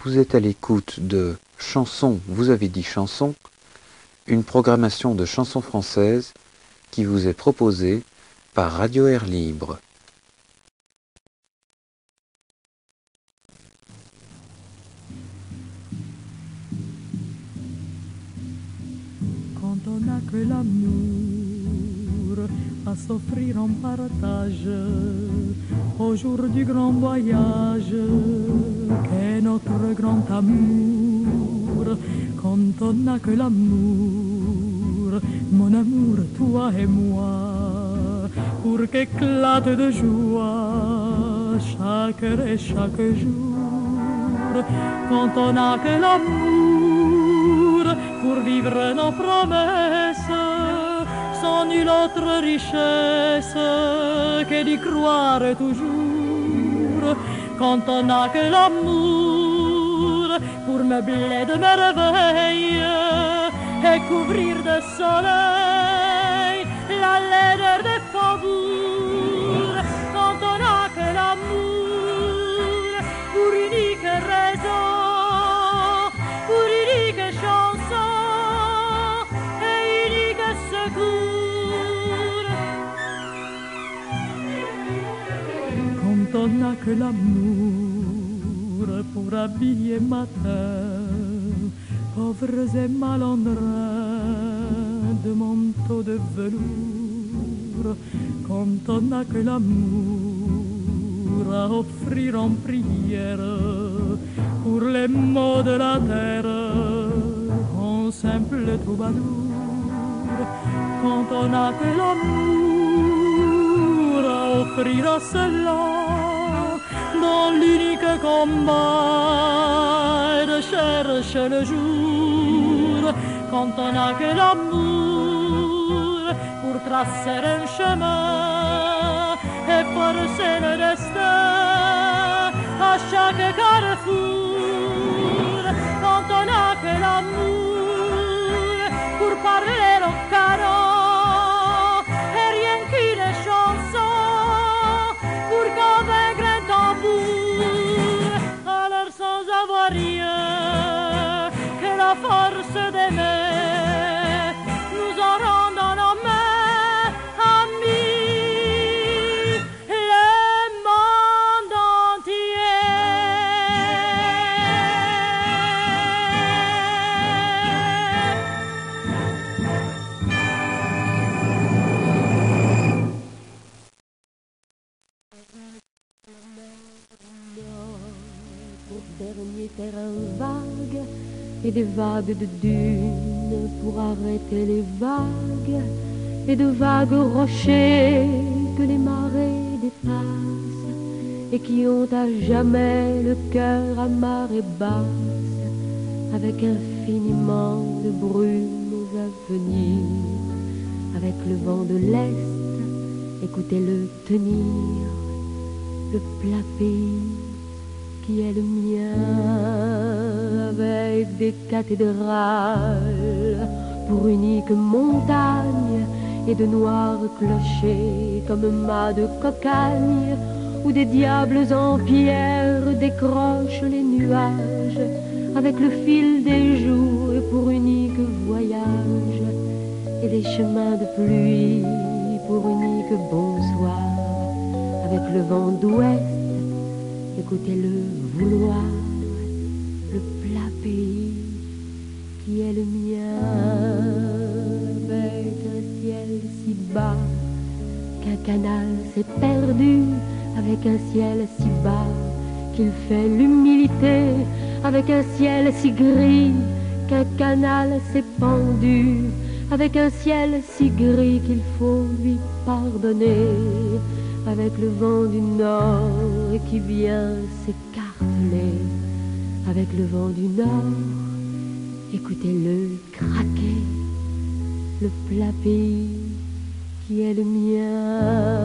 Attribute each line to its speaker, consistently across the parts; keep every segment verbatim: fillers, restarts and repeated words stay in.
Speaker 1: Vous êtes à l'écoute de Chansons, vous avez dit chansons, une programmation de chansons françaises qui vous est proposée par Radio Air Libre.
Speaker 2: Quand on n'a que l'amour à s'offrir en partage, au jour du grand voyage qu'est notre grand amour. Quand on n'a que l'amour, mon amour, toi et moi, pour qu'éclate de joie chaque heure et chaque jour. Quand on n'a que l'amour pour vivre nos promesses, sans nulle autre richesse que d'y croire toujours. Quand on n'a que l'amour pour meubler de merveilles et couvrir de soleil la laideur des faubourgs. Quand on n'a que l'amour pour unique raison, pour unique chanson et unique secours. Quand on n'a que l'amour pour habiller matin pauvres et malandrins de manteaux de velours. Quand on n'a que l'amour à offrir en prière pour les maux de la terre en simple troubadour. Quand on n'a que l'amour à offrir à ceux-là dans l'unique combat de chercher le jour. Quand on n'a que l'amour pour tracer un chemin et forcer le destin à chaque carrefour. Quand on n'a que l'amour pour parler au canon et rien qu'une chanson pour convaincre un tambour. Alors sans avoir rien que la force d'aimer, nous aurons dans nos mains, amis, le monde entier.
Speaker 3: Pour dernier terrain vague et des vagues de dunes pour arrêter les vagues et de vagues rochers que les marées dépassent et qui ont à jamais le cœur à marée basse avec infiniment de brumes à venir, avec le vent de l'Est, écoutez-le tenir, le plat pays qui est le mien, avec des cathédrales pour unique montagne et de noirs clochers comme mâts de cocagne, où des diables en pierre décrochent les nuages avec le fil des jours et pour unique voyage, et des chemins de pluie pour unique bonsoir, avec le vent d'ouest, écoutez-le vouloir, le plat pays qui est le mien, avec un ciel si bas qu'un canal s'est perdu, avec un ciel si bas qu'il fait l'humilité, avec un ciel si gris qu'un canal s'est pendu, avec un ciel si gris qu'il faut lui pardonner, avec le vent du nord qui vient s'écarteler, avec le vent du nord, écoutez-le craquer, le plat pays qui est le mien,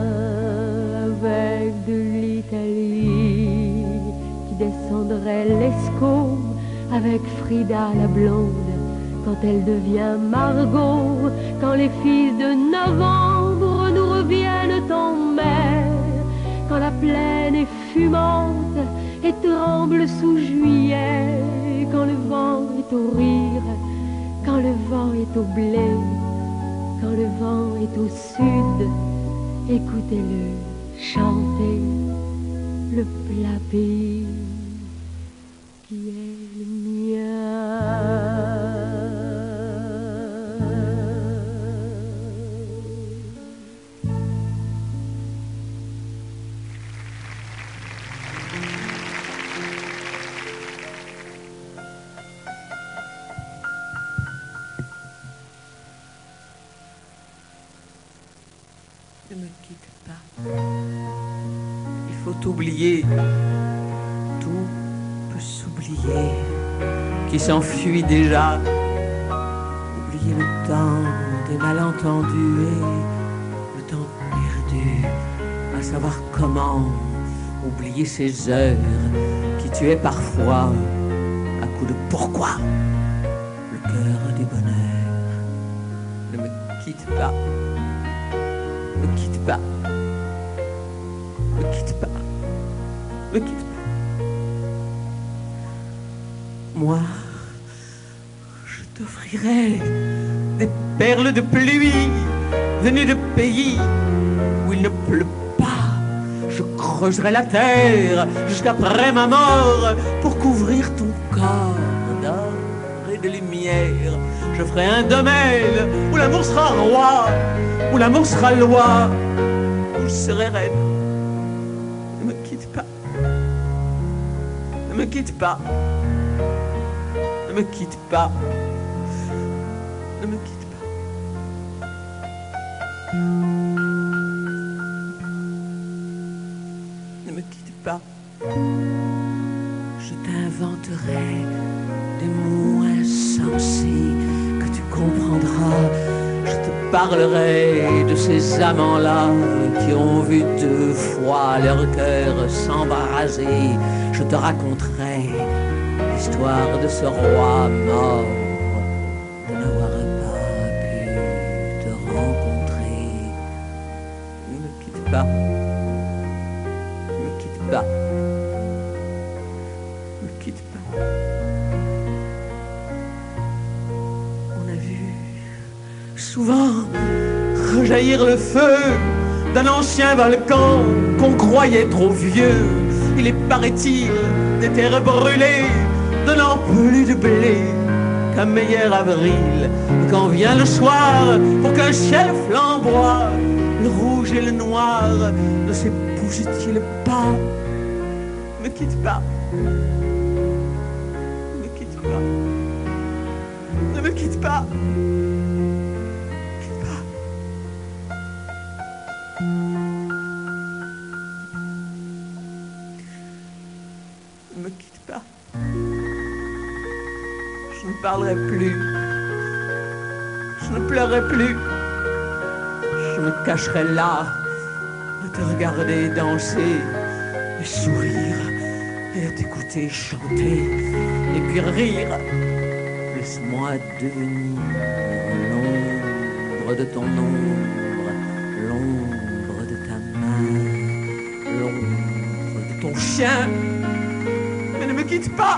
Speaker 3: avec de l'Italie qui descendrait l'Escaut, avec Frida la blonde quand elle devient Margot, quand les fils de novembre nous reviennent en mer, quand la plaine est fumante, et tremble sous juillet, quand le vent est au rire, quand le vent est au blé, quand le vent est au sud, écoutez-le chanter le plat pays qui est le mien.
Speaker 4: Ne me quitte pas. Il faut oublier. Tout peut s'oublier. Qui s'enfuit déjà. Oublier le temps des malentendus et le temps perdu. À savoir comment oublier ces heures qui tuaient parfois à coup de pourquoi le cœur du bonheur. Ne me quitte pas. Ne me quitte pas. Ne me quitte pas. Ne me quitte pas. Moi, je t'offrirai des perles de pluie venues de pays où il ne pleut pas. Je creuserai la terre jusqu'après ma mort pour couvrir ton corps d'or et de lumière. Je ferai un domaine où l'amour sera roi, où l'amour sera loi, où je serai reine. Ne me quitte pas. Ne me quitte pas. Ne me quitte pas. Ne me quitte pas. Ne me quitte pas. Je t'inventerai des mots insensés que tu comprendras. Je te parlerai de ces amants-là qui ont vu deux fois leur cœur s'embraser. Je te raconterai l'histoire de ce roi mort, de n'avoir pas pu te rencontrer. Ne me quitte pas. Ne me quitte pas. Ne me quitte pas. On a vu souvent rejaillir le feu d'un ancien volcan qu'on croyait trop vieux. Il est, paraît-il, des terres brûlées, donnant plus de blé qu'un meilleur avril. Et quand vient le soir, pour qu'un ciel flamboie, le rouge et le noir ne s'épousent-ils pas? Ne me quitte pas. Ne me quitte pas. Ne me quitte pas. Ne me quitte pas. Je ne parlerai plus. Je ne pleurerai plus. Je me cacherai là, à te regarder danser, et sourire, et à t'écouter chanter, et puis rire. Laisse-moi devenir l'ombre de ton ombre, l'ombre de ta main, l'ombre de ton chien. Mais ne me quitte pas.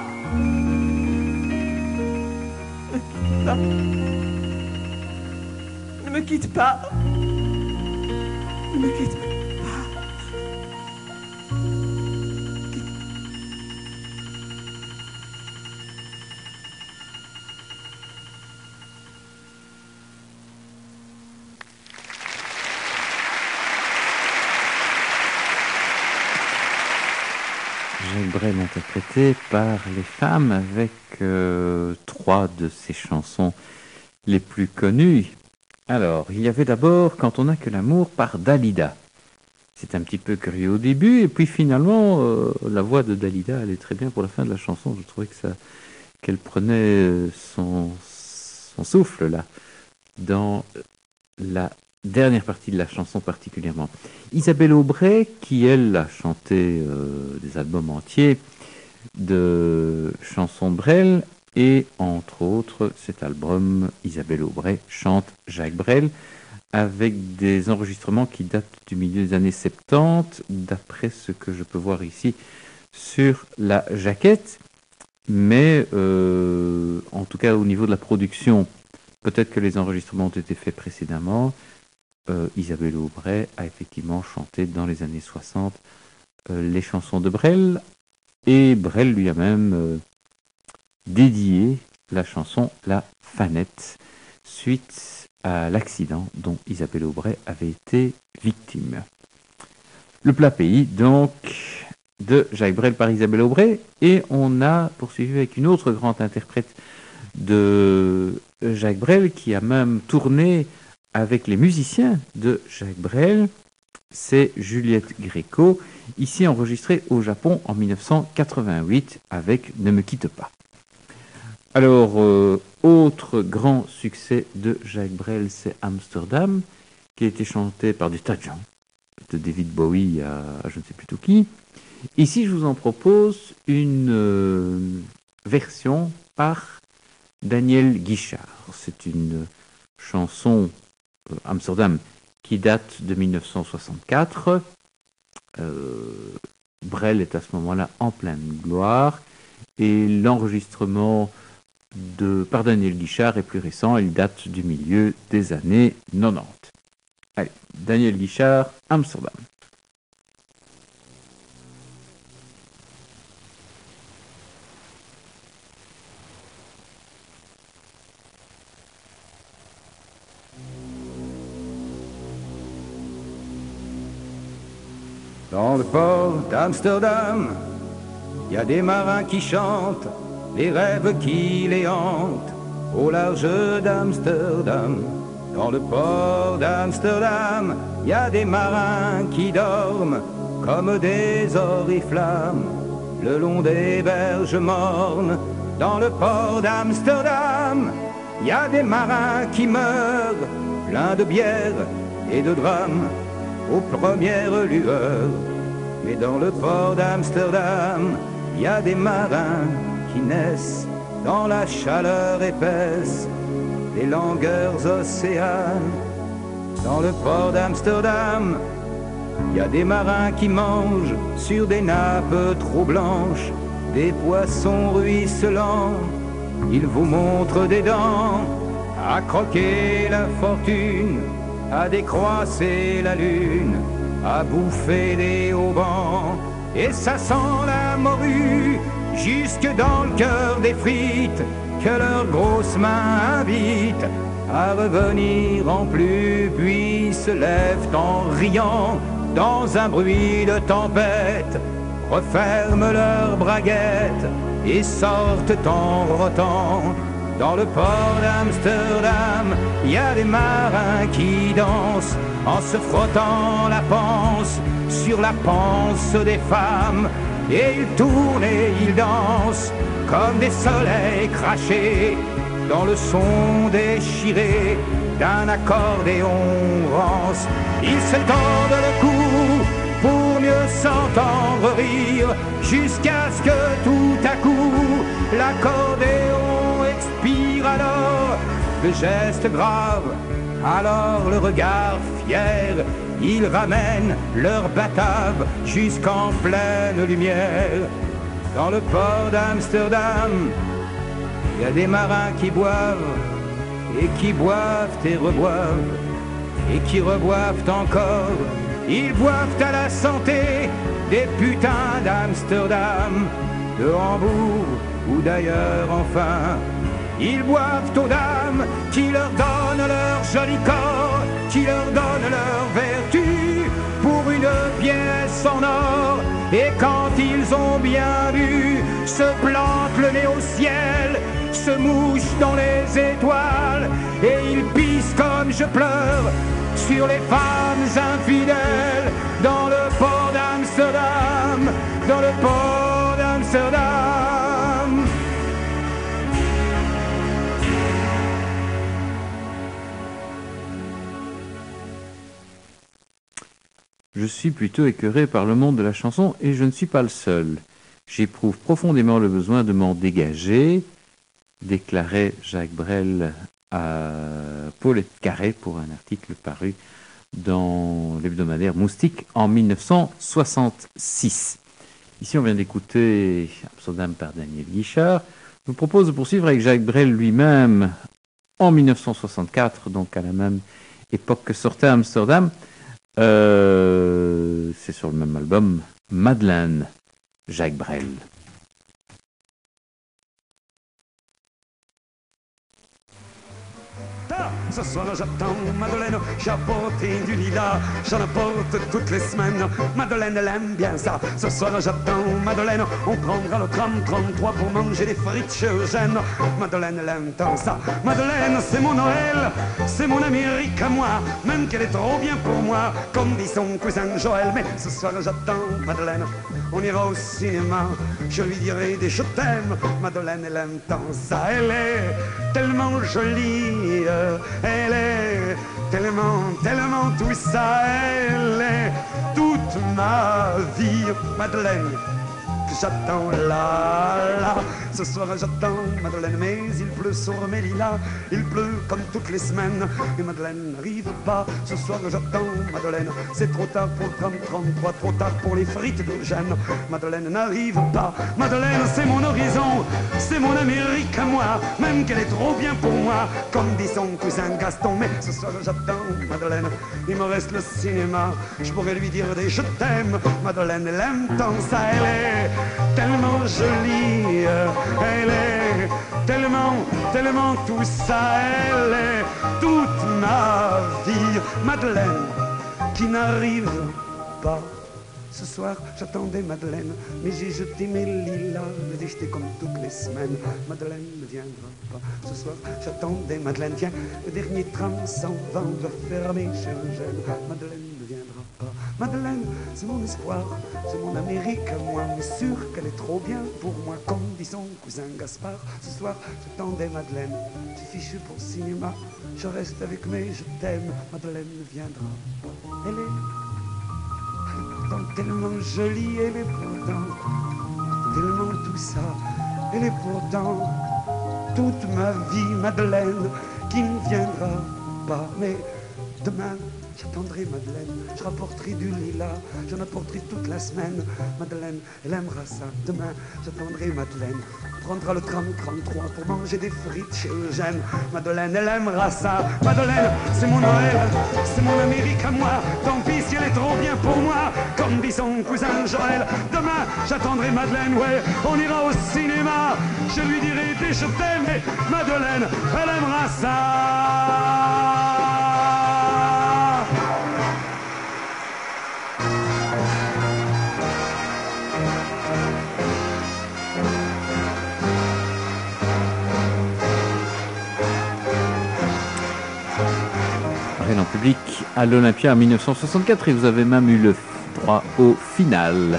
Speaker 4: Ne me quitte pas. Ne me quitte pas. Ne me quitte pas.
Speaker 1: Jacques Brel interprété par les femmes avec euh, trois de ses chansons les plus connues. Alors, il y avait d'abord Quand on n'a que l'amour par Dalida. C'est un petit peu curieux au début, et puis finalement, euh, la voix de Dalida allait très bien pour la fin de la chanson. Je trouvais que ça, qu'elle prenait son, son souffle là, dans la dernière partie de la chanson particulièrement. Isabelle Aubray, qui elle a chanté euh, des albums entiers de chansons de Brel, et entre autres cet album Isabelle Aubray chante Jacques Brel, avec des enregistrements qui datent du milieu des années soixante-dix, d'après ce que je peux voir ici sur la jaquette, mais euh, en tout cas au niveau de la production, peut-être que les enregistrements ont été faits précédemment. Euh, Isabelle Aubray a effectivement chanté dans les années soixante euh, les chansons de Brel, et Brel lui a même euh, dédié la chanson La Fanette, suite à l'accident dont Isabelle Aubray avait été victime. Le plat pays, donc, de Jacques Brel par Isabelle Aubray, et on a poursuivi avec une autre grande interprète de Jacques Brel qui a même tourné avec les musiciens de Jacques Brel, c'est Juliette Gréco, ici enregistrée au Japon en mille neuf cent quatre-vingt-huit avec Ne me quitte pas. Alors, euh, autre grand succès de Jacques Brel, c'est Amsterdam, qui a été chanté par des tas de gens, de David Bowie à, à je ne sais plus tout qui. Ici, je vous en propose une euh, version par Daniel Guichard. C'est une chanson euh, Amsterdam qui date de mille neuf cent soixante-quatre. Euh, Brel est à ce moment-là en pleine gloire et l'enregistrement de, par Daniel Guichard est plus récent, il date du milieu des années quatre-vingt-dix. Allez, Daniel Guichard, Amsterdam.
Speaker 5: Dans le port d'Amsterdam, il y a des marins qui chantent les rêves qui les hantent au large d'Amsterdam. Dans le port d'Amsterdam, il y a des marins qui dorment comme des oriflammes le long des berges mornes. Dans le port d'Amsterdam, il y a des marins qui meurent pleins de bière et de drames aux premières lueurs. Mais dans le port d'Amsterdam, il y a des marins qui naissent dans la chaleur épaisse des langueurs océanes. Dans le port d'Amsterdam, il y a des marins qui mangent sur des nappes trop blanches des poissons ruisselants. Ils vous montrent des dents à croquer la fortune, à décroisser la lune, à bouffer des haubans. Et ça sent la morue jusque dans le cœur des frites que leurs grosses mains invitent à revenir en plus, puis se lèvent en riant dans un bruit de tempête, referment leurs braguettes et sortent en rotant. Dans le port d'Amsterdam, il y a des marins qui dansent en se frottant la panse sur la panse des femmes. Et ils tournent et ils dansent comme des soleils crachés dans le son déchiré d'un accordéon rance. Ils se tordent le cou pour mieux s'entendre rire, jusqu'à ce que tout à coup l'accordéon expire. Alors le geste grave, alors le regard fier, ils ramènent leur batave jusqu'en pleine lumière. Dans le port d'Amsterdam, il y a des marins qui boivent et qui boivent et reboivent et qui reboivent encore. Ils boivent à la santé des putains d'Amsterdam, de Hambourg ou d'ailleurs enfin. Ils boivent aux dames qui leur donnent leur joli corps, qui leur donnent leur vertu pour une pièce en or. Et quand ils ont bien bu, se plantent le nez au ciel, se mouchent dans les étoiles, et ils pissent comme je pleure sur les femmes infidèles. Dans le port d'Amsterdam, dans le port d'Amsterdam.
Speaker 1: Je suis plutôt écœuré par le monde de la chanson et je ne suis pas le seul. J'éprouve profondément le besoin de m'en dégager, déclarait Jacques Brel à Paulette Carré pour un article paru dans l'hebdomadaire Moustique en mille neuf cent soixante-six. Ici, on vient d'écouter Amsterdam par Daniel Guichard. Je vous propose de poursuivre avec Jacques Brel lui-même en mille neuf cent soixante-quatre, donc à la même époque que sortait Amsterdam. Euh, c'est sur le même album, Madeleine, Jacques Brel.
Speaker 6: Ce soir j'attends Madeleine, j'ai apporté du lilas, j'en apporte toutes les semaines. Madeleine elle aime bien ça. Ce soir j'attends Madeleine, on prendra le tram trente-trois pour manger des frites chez Eugène. Madeleine elle aime tant ça. Madeleine c'est mon Noël, c'est mon Amérique à moi, même qu'elle est trop bien pour moi, comme dit son cousin Joël. Mais ce soir j'attends Madeleine, on ira au cinéma, je lui dirai des je t'aime. Madeleine elle aime tant ça, elle est tellement jolie, elle est tellement, tellement tout ça, elle est toute ma vie, Madeleine, que j'attends là, là. Ce soir j'attends Madeleine, mais il pleut sur mes lilas, il pleut comme toutes les semaines, et Madeleine n'arrive pas. Ce soir j'attends Madeleine, c'est trop tard pour le tram trente-trois, trop tard pour les frites d'Eugène. Madeleine n'arrive pas. Madeleine c'est mon horizon, c'est mon Amérique à moi, même qu'elle est trop bien pour moi, comme dit son cousin Gaston. Mais ce soir j'attends Madeleine, il me reste le cinéma, je pourrais lui dire des je t'aime. Madeleine elle aime tant ça, elle est tellement jolie, elle est tellement, tellement tout ça, elle est toute ma vie. Madeleine qui n'arrive pas. Ce soir, j'attendais Madeleine, mais j'ai jeté mes lilas, je les ai jetés comme toutes les semaines. Madeleine ne viendra pas. Ce soir, j'attendais Madeleine, tiens, le dernier tram s'en va, on doit fermer chez Eugène. Madeleine ne viendra pas. Madeleine, c'est mon espoir, c'est mon Amérique à moi, mais sûr qu'elle est trop bien pour moi, comme dit son cousin Gaspard. Ce soir, j'attendais Madeleine, j'ai fichu pour le cinéma, je reste avec mes je t'aime. Madeleine ne viendra pas. Elle est tellement jolie, elle est pourtant tellement tout ça, elle est pourtant toute ma vie. Madeleine qui ne viendra pas, mais demain j'attendrai Madeleine, je rapporterai du lilas, j'en apporterai toute la semaine. Madeleine, elle aimera ça. Demain, j'attendrai Madeleine, on prendra le tram trente-trois pour manger des frites chez Eugène. Madeleine, elle aimera ça. Madeleine, c'est mon Noël, c'est mon Amérique à moi. Tant pis si elle est trop bien pour moi, comme dit son cousin Joël. Demain, j'attendrai Madeleine, ouais, on ira au cinéma, je lui dirai des je t'aime. Et Madeleine, elle aimera ça.
Speaker 1: En public à l'Olympia en mille neuf cent soixante-quatre et vous avez même eu le droit au final.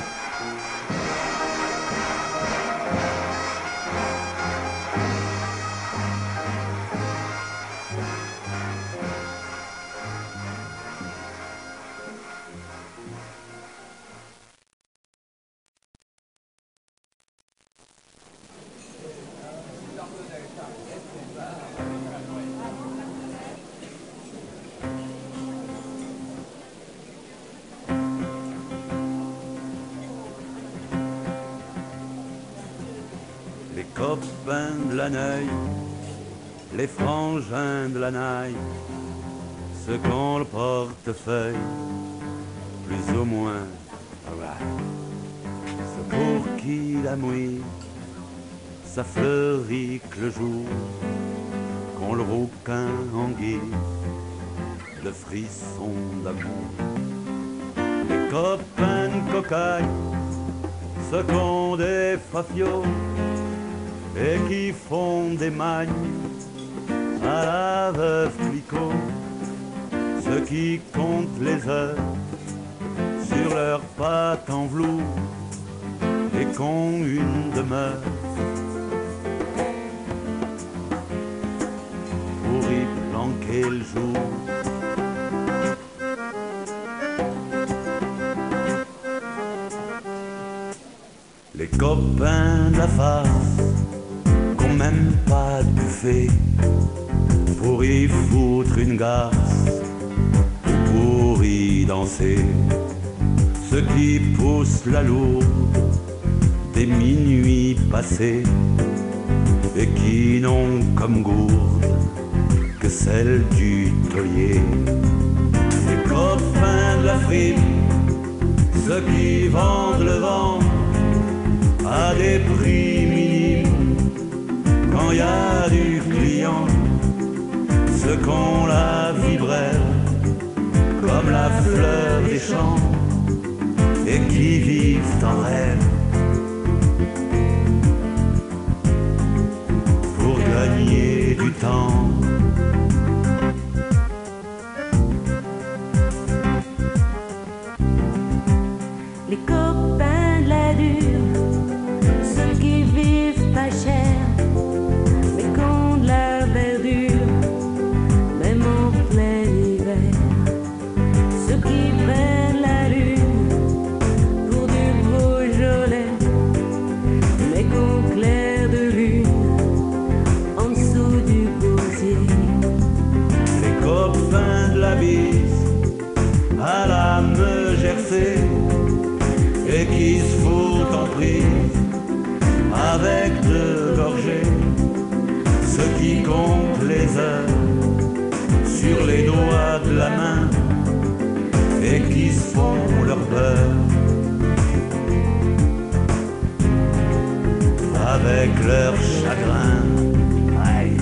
Speaker 7: Copains de la Neuil, les frangins de la Naille, ceux qui ont le portefeuille, plus ou moins, right. Ceux pour qui la mouille, ça fleurit que le jour, qu'on le rouquin en guise, le frisson d'amour. Les copains de cocaille, ceux qui ont des fafios, et qui font des magnes à la veuve Clicquot, ceux qui comptent les heures sur leurs pattes en velours et qu'ont une demeure pour y planquer le jour. Les copains de la farce même pas de buffet pour y foutre une garce ou pour y danser, ceux qui poussent la lourde passé et qui n'ont comme gourde que celle du taulier. Les copains de la frime, ceux qui vendent le vent à des prix minimes quand il y a du client, ceux qu'on la vibraire comme la fleur des champs et qui vivent en rêve pour gagner du temps.
Speaker 8: Les copains de la dure, ceux qui vivent pas cher, mais qu'ont de la verdure, même en plein hiver. Ceux qui prennent la lune pour du Beaujolais, mais qu'ont clair de lune en dessous du gosier.
Speaker 7: Les copains de la bise à la Meurgersey et qui se foutent en prise avec deux gorgées, ceux qui comptent les heures sur les doigts de la main et qui se font leur beurre avec leur chagrin. Aïe.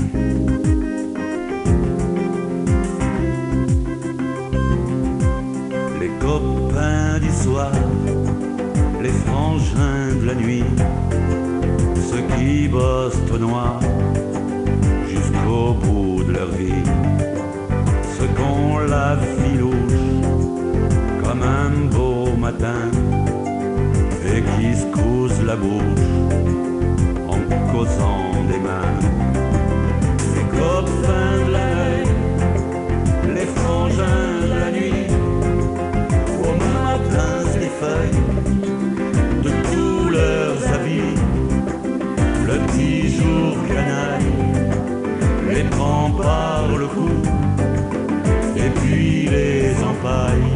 Speaker 7: Les copains du soir, les frangins de la nuit, ceux qui bossent au noir jusqu'au bout de leur vie, ceux qu'on la vie louche comme un beau matin et qui se cousent la bouche en causant des mains. Les copains de la nuit, les frangins de la nuit, au matin les feuilles de tous leurs habits, le petit jour canaille les prend par le cou et puis les empaille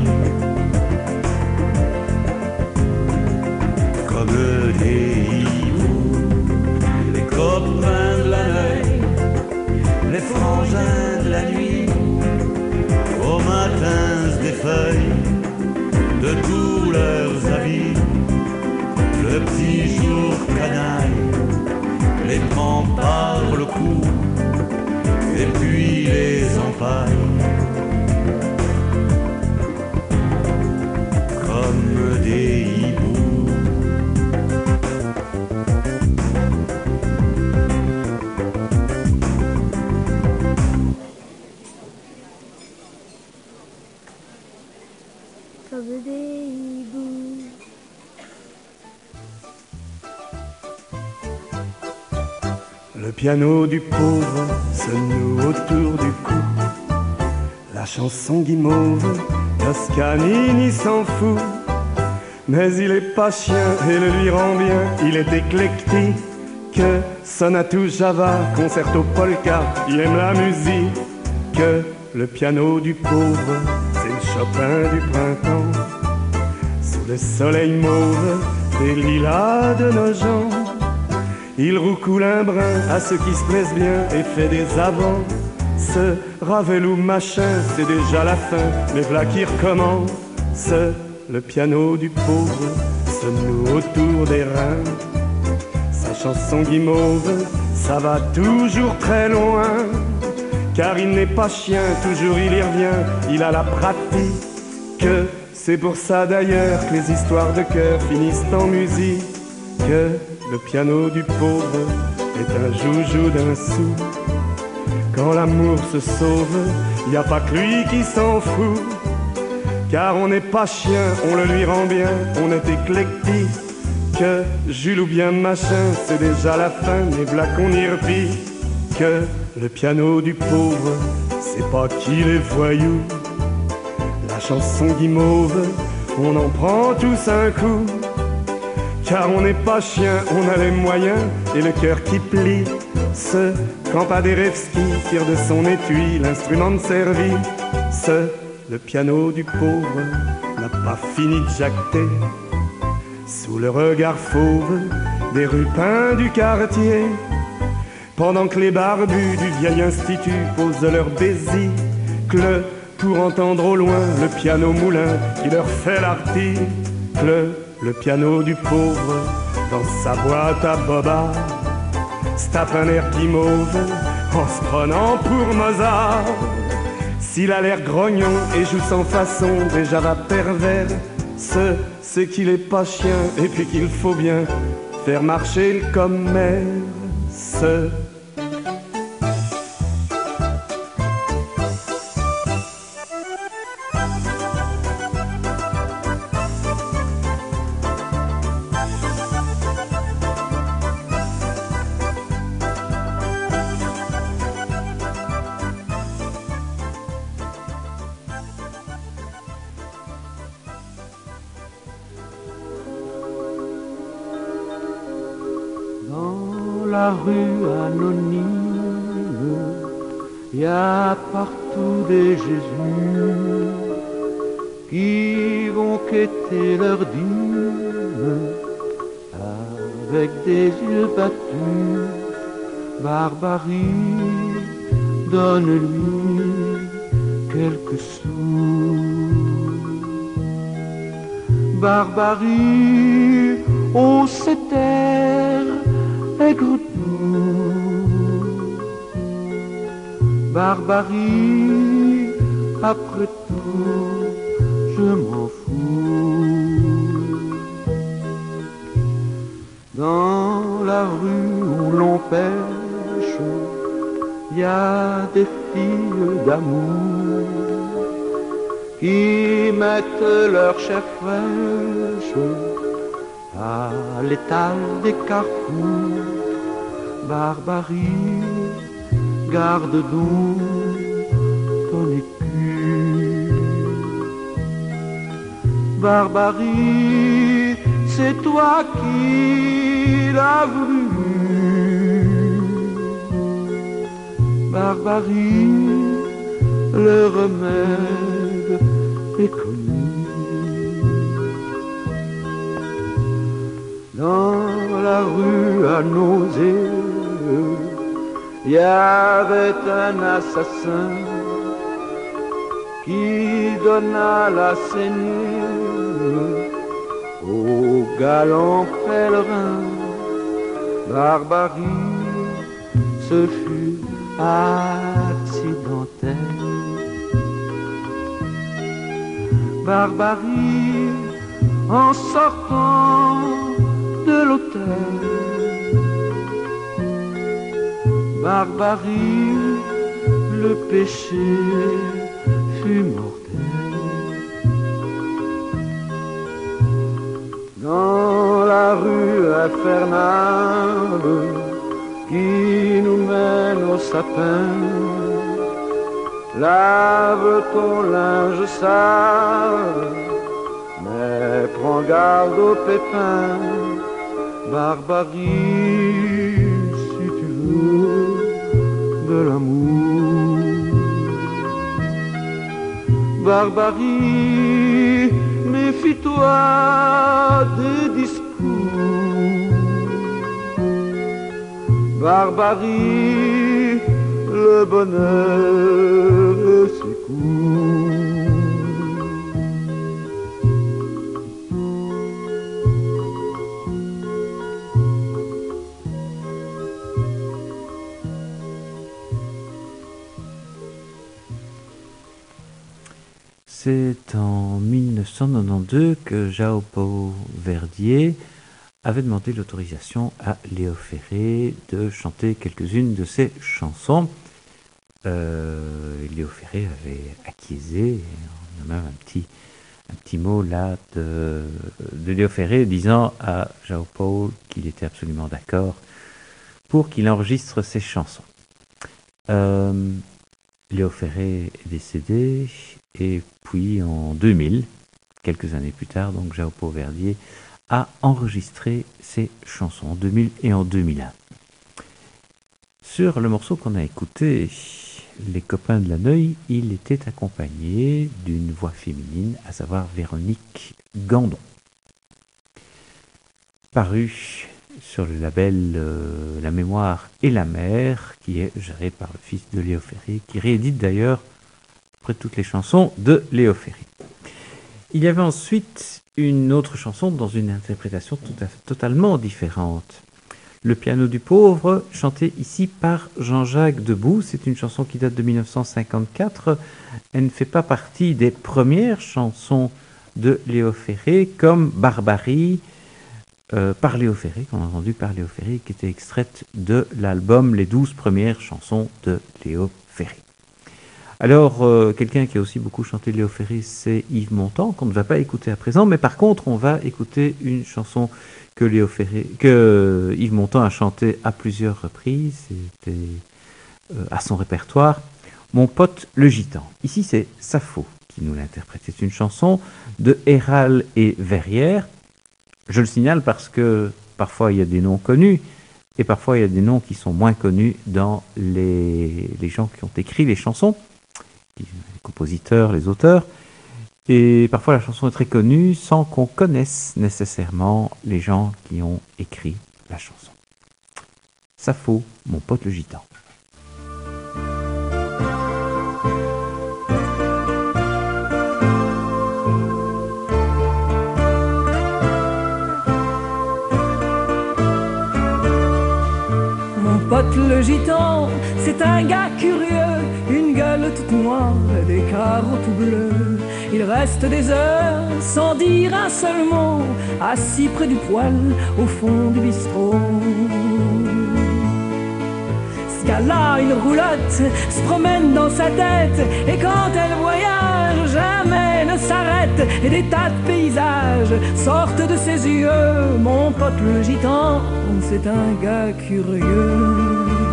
Speaker 7: comme des hiboux. Les copains de la nuit, les frangins de la nuit, au matin se défeuillent de tous leurs habits, le petit jour canaille les prend par le cou et puis les empaille comme des hiboux.
Speaker 3: Comme des hiboux.
Speaker 6: Le piano du pauvre se noue autour du cou. La chanson guimauve, Toscanini s'en fout. Mais il est pas chien et le lui rend bien. Il est éclectique, sonate Java, concerto polka. Il aime la musique, que le piano du pauvre, c'est le Chopin du printemps. Sous le soleil mauve des lilas de nos gens, il roucoule un brin à ceux qui se plaisent bien et fait des avants. Ce Ravel ou machin, c'est déjà la fin, mais v'là qui recommence. Le piano du pauvre se noue autour des reins. Sa chanson guimauve, ça va toujours très loin. Car il n'est pas chien, toujours il y revient, il a la pratique. C'est pour ça d'ailleurs que les histoires de cœur finissent en musique. Que le piano du pauvre est un joujou d'un sou. Quand l'amour se sauve, y a pas que lui qui s'en fout. Car on n'est pas chien, on le lui rend bien, on est éclectique. Que Jules ou bien machin, c'est déjà la fin, mais v'là qu'on y repique. Que le piano du pauvre, c'est pas qu'il est voyou. La chanson guimauve, on en prend tous un coup. Car on n'est pas chien, on a les moyens et le cœur qui plie. Ce quand Paderewski tire de son étui l'instrument de service. Ce le piano du pauvre n'a pas fini de jacter. Sous le regard fauve, des rupins du quartier, pendant que les barbus du vieil institut posent leur bésicle pour entendre au loin le piano moulin qui leur fait l'article. Le piano du pauvre dans sa boîte à boba se tape un air guimauve en se prenant pour Mozart. S'il a l'air grognon et joue sans façon, déjà va pervers, ce, c'est qu'il est pas chien et puis qu'il faut bien faire marcher le commerce.
Speaker 9: La rue anonyme, y a partout des Jésus qui vont quêter leur dîme avec des yeux battus. Barbarie, donne-lui quelques sous. Barbarie, oh cette terre aigre barbarie, après tout, je m'en fous. Dans la rue où l'on pêche, y a des filles d'amour qui mettent leur chair fraîche à l'étal des carrefours. Barbarie, garde donc ton écu. Barbarie, c'est toi qui l'as voulu. Barbarie, le remède est connu. Dans la rue à nausée, il y avait un assassin qui donna la saignée aux galants pèlerins. Barbarie, ce fut accidentel. Barbarie, en sortant de l'hôtel. Barbarie, le péché fut mortel. Dans la rue infernale qui nous mène au sapin, lave ton linge sale, mais prends garde aux pépins. Barbarie, si tu veux de l'amour. Barbarie, méfie-toi des discours. Barbarie, le bonheur et ses coups.
Speaker 1: C'est en mille neuf cent quatre-vingt-douze que Jaopo Verdier avait demandé l'autorisation à Léo Ferré de chanter quelques-unes de ses chansons. Euh, Léo Ferré avait acquiescé, on a même un petit, un petit mot là de, de Léo Ferré disant à Jaopo qu'il était absolument d'accord pour qu'il enregistre ses chansons. Euh, Léo Ferré est décédé et puis en deux mille, quelques années plus tard, donc Jaopo Verdier a enregistré ses chansons en deux mille et en deux mille un. Sur le morceau qu'on a écouté, Les copains de la Neuille, il était accompagné d'une voix féminine, à savoir Véronique Gandon. Paru sur sur le label euh, La Mémoire et la Mer, qui est géré par le fils de Léo Ferré, qui réédite d'ailleurs près de toutes les chansons de Léo Ferré. Il y avait ensuite une autre chanson dans une interprétation tout à fait, totalement différente. Le piano du pauvre, chanté ici par Jean-Jacques Debout. C'est une chanson qui date de mille neuf cent cinquante-quatre. Elle ne fait pas partie des premières chansons de Léo Ferré, comme Barbarie, euh, par Léo Ferré, qu'on a entendu par Léo Ferré, qui était extraite de l'album Les douze premières chansons de Léo Ferré. Alors, euh, quelqu'un qui a aussi beaucoup chanté Léo Ferré, c'est Yves Montand, qu'on ne va pas écouter à présent, mais par contre, on va écouter une chanson que, Léo Ferré, que Yves Montand a chantée à plusieurs reprises, c'était euh, à son répertoire, Mon pote le gitan. Ici, c'est Sappho qui nous l'interprète. C'est une chanson de Héral et Verrières. Je le signale parce que parfois, il y a des noms connus, et parfois, il y a des noms qui sont moins connus dans les, les gens qui ont écrit les chansons, les compositeurs, les auteurs, et parfois la chanson est très connue sans qu'on connaisse nécessairement les gens qui ont écrit la chanson. Sappho, Mon pote le gitan.
Speaker 2: Mon pote le gitan, c'est un gars curieux, une gueule toute noire, des carreaux tout bleus. Il reste des heures sans dire un seul mot, assis près du poêle au fond du bistrot. Ce gars-là a une roulotte, se promène dans sa tête, et quand elle voyage, jamais ne s'arrête. Et des tas de paysages sortent de ses yeux. Mon pote le gitan, c'est un gars curieux.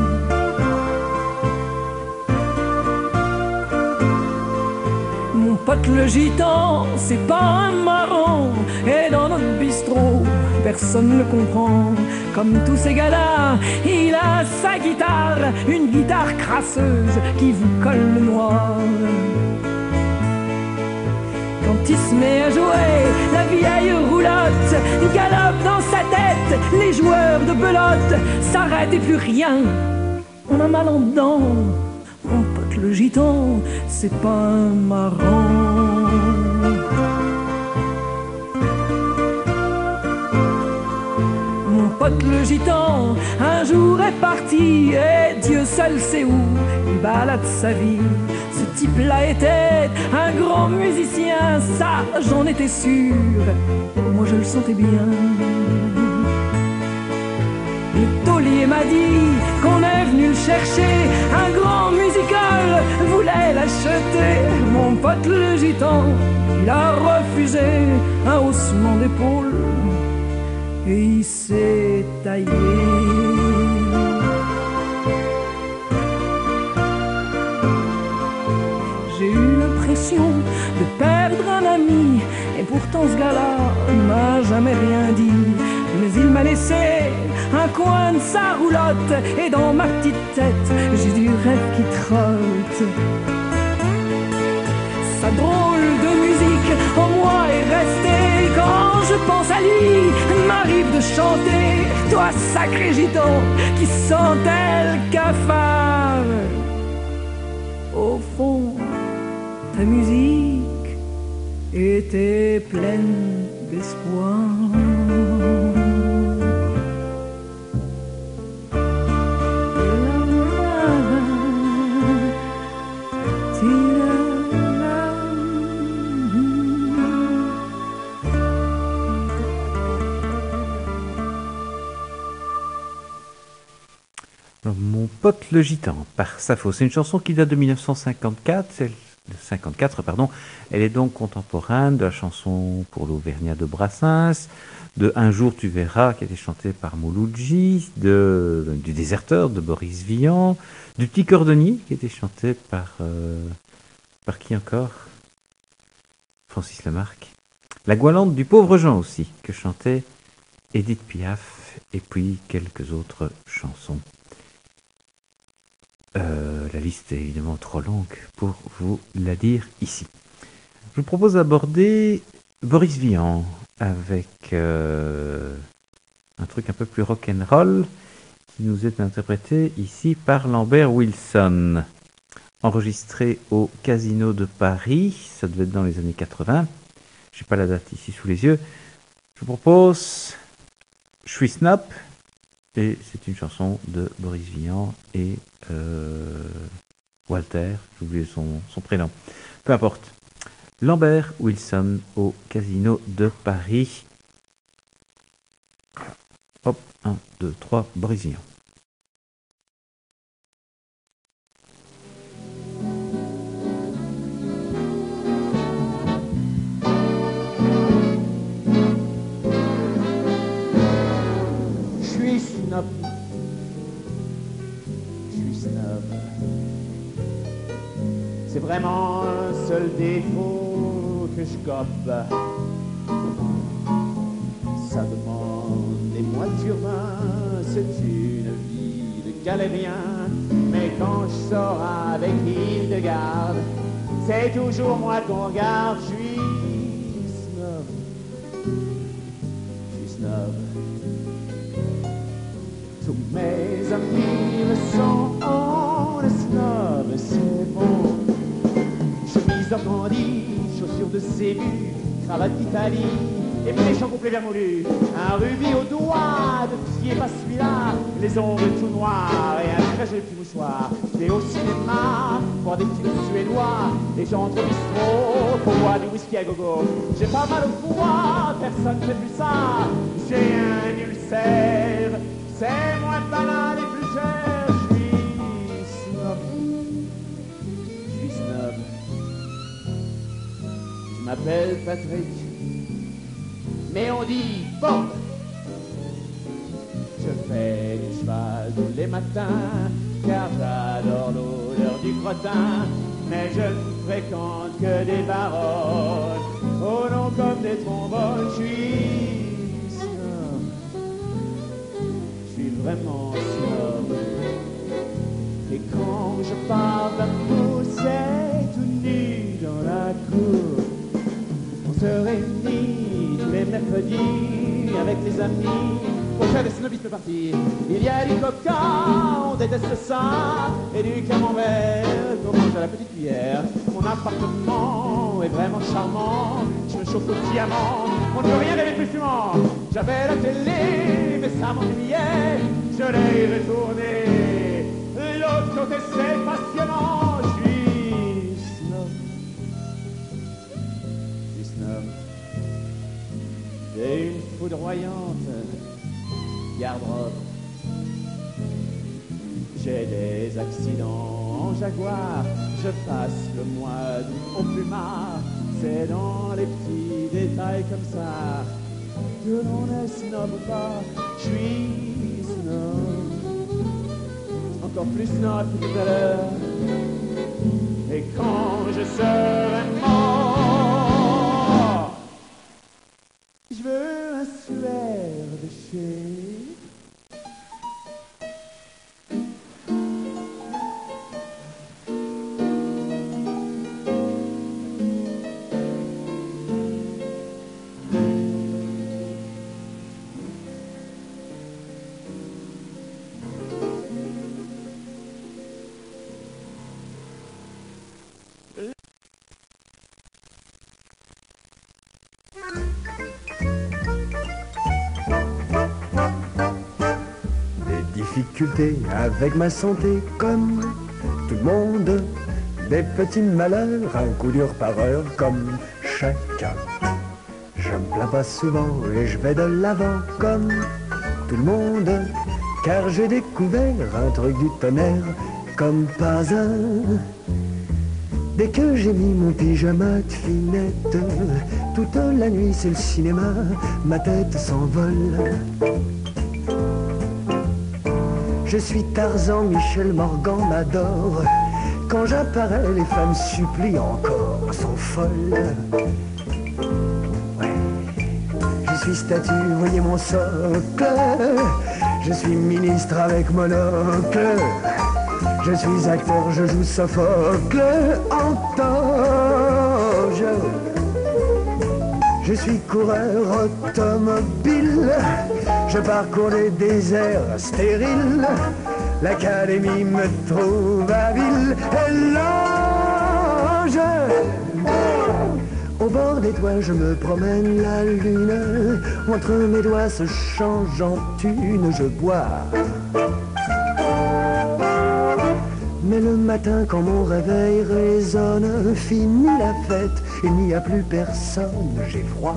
Speaker 2: Mon pote le gitan, c'est pas un marrant, et dans notre bistrot, personne ne le comprend. Comme tous ces gars-là, il a sa guitare, une guitare crasseuse qui vous colle le noir. Quand il se met à jouer, la vieille roulotte galope dans sa tête, les joueurs de belote s'arrêtent et plus rien, on a mal en dedans. Mon pote le gitan, c'est pas un marrant. Mon pote le gitan, un jour est parti, et Dieu seul sait où il balade sa vie. Ce type-là était un grand musicien, ça j'en étais sûr, moi je le sentais bien. Le taulier m'a dit qu'on est venu le chercher, un grand musical voulait l'acheter. Mon pote le gitan, il a refusé, un haussement d'épaule, et il s'est taillé. J'ai eu l'impression de perdre un ami, et pourtant ce gars-là m'a jamais rien dit. Mais il m'a laissé un coin de sa roulotte, et dans ma petite tête, j'ai du rêve qui trotte. Sa drôle de musique en moi est restée. Quand je pense à lui, m'arrive de chanter. Toi sacré gitan, qui sentait le cafard. Au fond, ta musique était pleine d'espoir.
Speaker 1: Mon pote le gitan, par Sappho. C'est une chanson qui date de mille neuf cent cinquante-quatre, celle de cinquante-quatre, pardon. Elle est donc contemporaine de la chanson pour l'Auvergnat de Brassens, de Un jour tu verras, qui a été chantée par Mouloudji, de, du Déserteur de Boris Vian, du Petit Cordonnier, qui a été chanté par, euh, par qui encore? Francis Lemarque. La Goualante du Pauvre Jean aussi, que chantait Édith Piaf, et puis quelques autres chansons. Euh, la liste est évidemment trop longue pour vous la dire ici. Je vous propose d'aborder Boris Vian avec euh, un truc un peu plus rock'n'roll qui nous est interprété ici par Lambert Wilson. Enregistré au Casino de Paris, ça devait être dans les années quatre-vingts. Je n'ai pas la date ici sous les yeux. Je vous propose Je suis Snob, et c'est une chanson de Boris Vian et euh, Walter, j'ai oublié son, son prénom. Peu importe. Lambert Wilson au Casino de Paris. Hop, un, deux, trois, Boris Vian.
Speaker 10: Je suis snob, je suis snob. C'est vraiment un seul défaut que je gobe. Ça demande des mois de turbin, c'est une vie de galérien. Mais quand je sors avec Hildegarde, c'est toujours moi qu'on regarde. Je suis snob, je suis snob. Tous mes amis le sont, oh le snob c'est bon. Chemise d'organdie, chaussures de zébu, cravate d'Italie, et méchant complet bien moulu. Un rubis au doigt, de pied pas celui-là, les ongles tout noirs et un très joli petit mouchoir. Et au cinéma, voir des films suédois, et j'entre au bistrot pour boire du whisky à gogo. J'ai pas mal au foie, personne ne fait plus ça. J'ai un ulcère, c'est moins de banane et plus cher. Je suis snob, je suis snob. Je m'appelle Patrick, mais on dit Bob. Je fais du cheval tous les matins, car j'adore l'odeur du crottin. Mais je ne fréquente que des baronnes, oh non comme des trombones. Je suis snob, je suis vraiment snob. Et quand je parle d'amour, c'est tout nu dans la cour. On se réunit tous les mercredis avec les amis pour faire des snobismes parties. Il y a du coca, on déteste ça, et du camembert qu'on mange à la petite cuillère. Mon appartement est vraiment charmant, je me chauffe au diamant, on ne peut rien rêver plus fumant. J'avais la télé, mais ça m'ennuyait, je l'ai retournée. L'autre côté c'est passionnant, je suis snob, je suis snob. J'ai une foudroyante garde-robe. J'ai des accidents en Jaguar, je passe le mois d'août au plumard. C'est dans les petits détails comme ça que l'on est snob ou pas. Je suis snob, encore plus snob que tout à l'heure. Et quand je serai mort, je veux un suaire de chez
Speaker 11: difficultés avec ma santé comme tout le monde, des petits malheurs, un coup dur par heure comme chacun. Je me plains pas souvent et je vais de l'avant comme tout le monde, car j'ai découvert un truc du tonnerre comme pas un. Dès que j'ai mis mon pyjama de finette, toute la nuit c'est le cinéma, ma tête s'envole. Je suis Tarzan, Michel Morgan m'adore. Quand j'apparais, les femmes supplient encore, sont folles. Ouais. Je suis statue, voyez mon socle. Je suis ministre avec monocle. Je suis acteur, je joue Sophocle en toge. Je suis coureur automobile. je parcours les déserts stériles. L'académie me trouve habile. Et l'ange, au bord des toits, je me promène la lune. Entre mes doigts se change en thune, je bois. Mais le matin, quand mon réveil résonne, fini la fête, il n'y a plus personne, j'ai froid.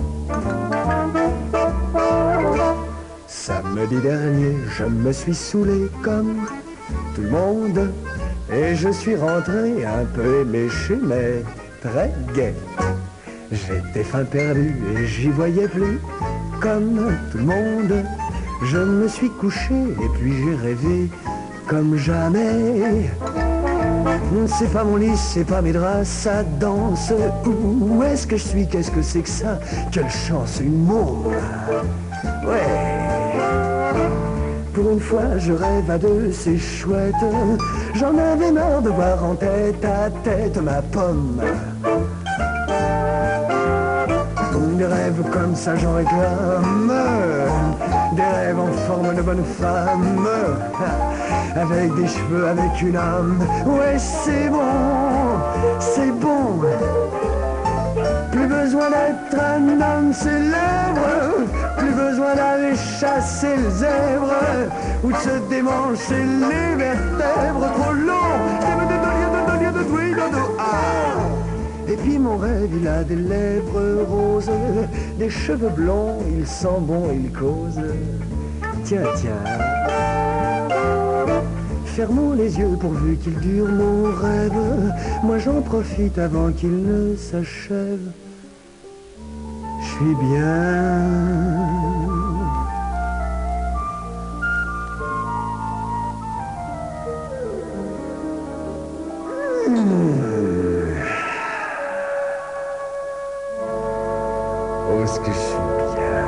Speaker 11: Samedi dernier, je me suis saoulé comme tout le monde, et je suis rentré un peu éméché, mais très gai. J'étais fin perdu et j'y voyais plus, comme tout le monde. Je me suis couché et puis j'ai rêvé comme jamais. C'est pas mon lit, c'est pas mes draps, ça danse. Où est-ce que je suis, qu'est-ce que c'est que ça? Quelle chance, une môme. Ouais. Pour une fois, je rêve à deux, c'est chouette. J'en avais marre de voir en tête à tête ma pomme. Des rêves comme ça, j'en réclame. Des rêves en forme de bonne femme, avec des cheveux, avec une âme. Ouais, c'est bon, c'est bon. Plus besoin d'être un homme célèbre, plus besoin d'aller chasser le zèbre ou de se démancher les vertèbres trop longs. Et puis mon rêve, il a des lèvres roses, des cheveux blonds, il sent bon, il cause. Tiens, tiens. Fermons les yeux pourvu qu'il dure mon rêve. Moi j'en profite avant qu'il ne s'achève. Je suis bien. Oh, ce que je suis bien.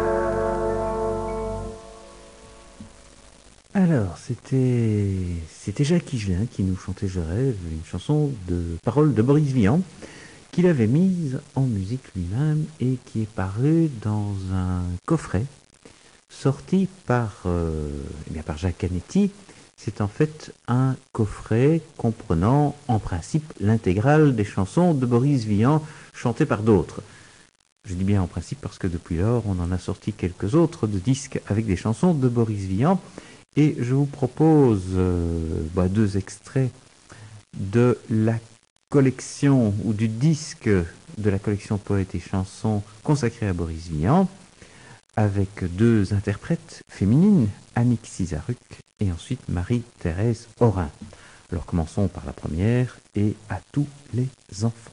Speaker 1: Alors, c'était c'était Jacques Higelin qui nous chantait Je rêve, une chanson de paroles de Boris Vian, qu'il avait mise en musique lui-même et qui est parue dans un coffret sorti par, euh, eh bien par Jacques Canetti. C'est en fait un coffret comprenant en principe l'intégrale des chansons de Boris Vian chantées par d'autres. Je dis bien en principe parce que depuis lors, on en a sorti quelques autres de disques avec des chansons de Boris Vian. Et je vous propose euh, bah, deux extraits de la collection ou du disque de la collection Poètes et chansons consacrée à Boris Vian, avec deux interprètes féminines, Annick Cizaruc et ensuite Marie-Thérèse Aurin. Alors commençons par la première, et à tous les enfants.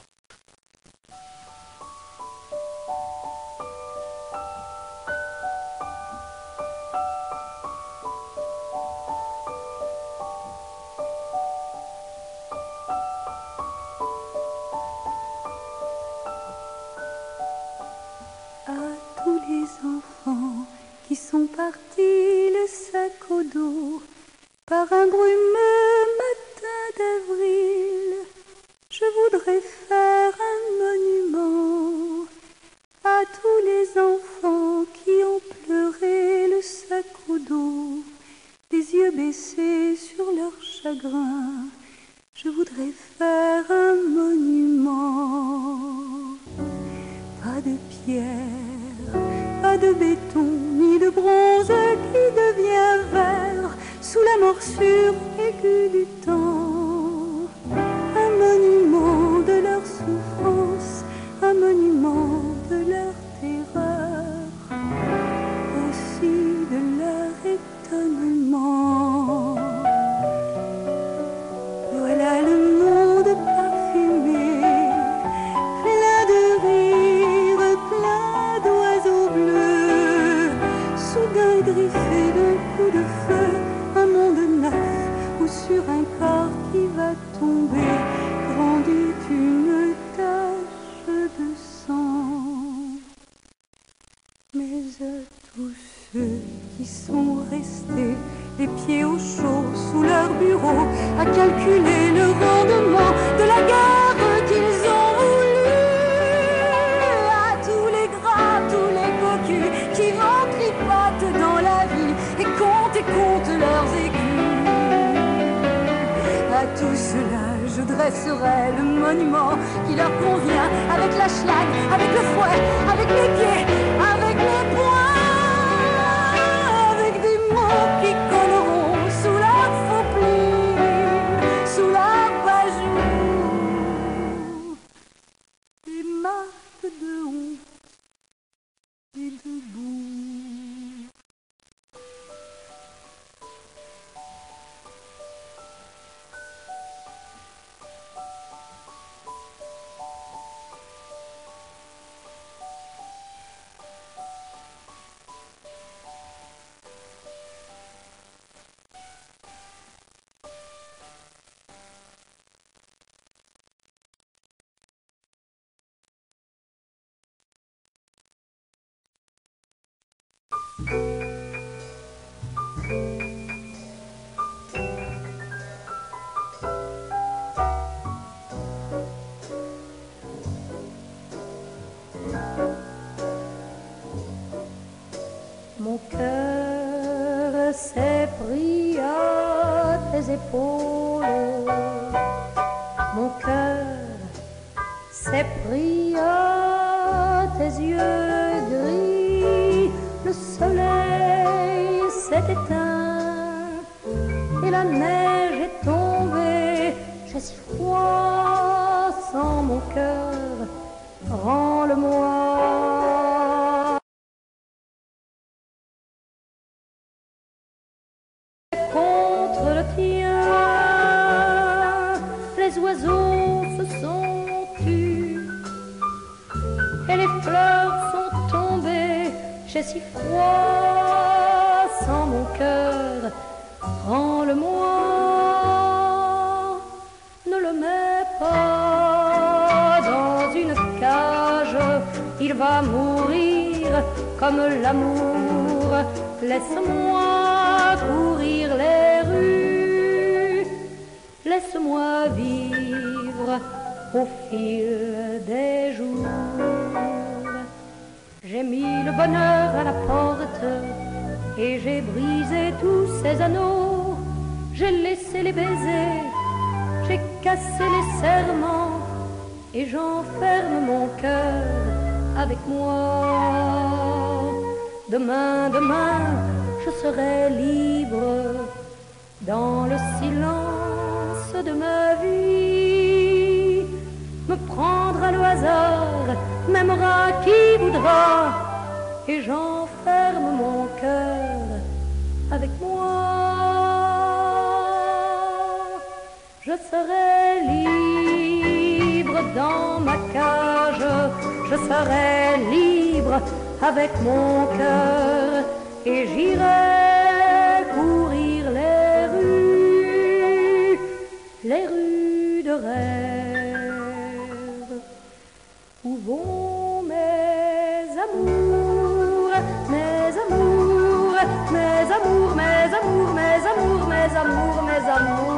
Speaker 8: Par un brumeux matin d'avril, je voudrais faire un monument à tous les enfants qui ont pleuré le sac au dos, les yeux baissés sur leur chagrin. Je voudrais faire un monument, pas de pierre, pas de béton, ni de bronze qui devient vert sous la morsure aiguë du temps. Un monument de leur souffrance, un monument de leur terreur, aussi de leur étonnement. Voilà le monde parfumé, plein de rire, plein d'oiseaux bleus, soudain griffé d'un coup de feu. Un monde neuf où sur un corps qui va tomber grandit une tache de sang. Mais à tous ceux qui sont restés les pieds au chaud sous leur bureau à calculer le rendement de la guerre qu'ils ont voulu, à tous les gras, tous les cocus qui vont tripotent dans la et comptent leurs écus. À tout cela, je dresserai le monument qui leur convient, avec la schlague, avec le fouet, avec les pieds, avec les poings, avec des mots qui colleront sous la faux pli, sous la bajoue, des marques de honte et de boue. Mon cœur s'est pris à tes épaules, mon cœur s'est pris à tes yeux gris, le soleil s'est éteint et la neige est tombée, j'ai si froid sans mon cœur, rends-le-moi. Contre le tien, les oiseaux se sont tus et les fleurs sont tombées. J'ai si froid sans mon cœur, rends-le-moi. Ne le mets pas dans une cage, il va mourir comme l'amour. Laisse-moi courir les rues, laisse-moi vivre au fil des jours. J'ai mis le bonheur à la porte et j'ai brisé tous ses anneaux. J'ai laissé les baisers, j'ai cassé les serments et j'enferme mon cœur avec moi. Demain, demain, je serai libre dans le silence de ma vie. Me prendra le hasard, m'aimera qui voudra, et j'enferme mon cœur avec moi. Je serai libre dans ma cage, je serai libre avec mon cœur, et j'irai courir les rues, les rues de rêve, où vont mes amours, mes amours, mes amours, mes amours, mes amours, mes amours, mes amours.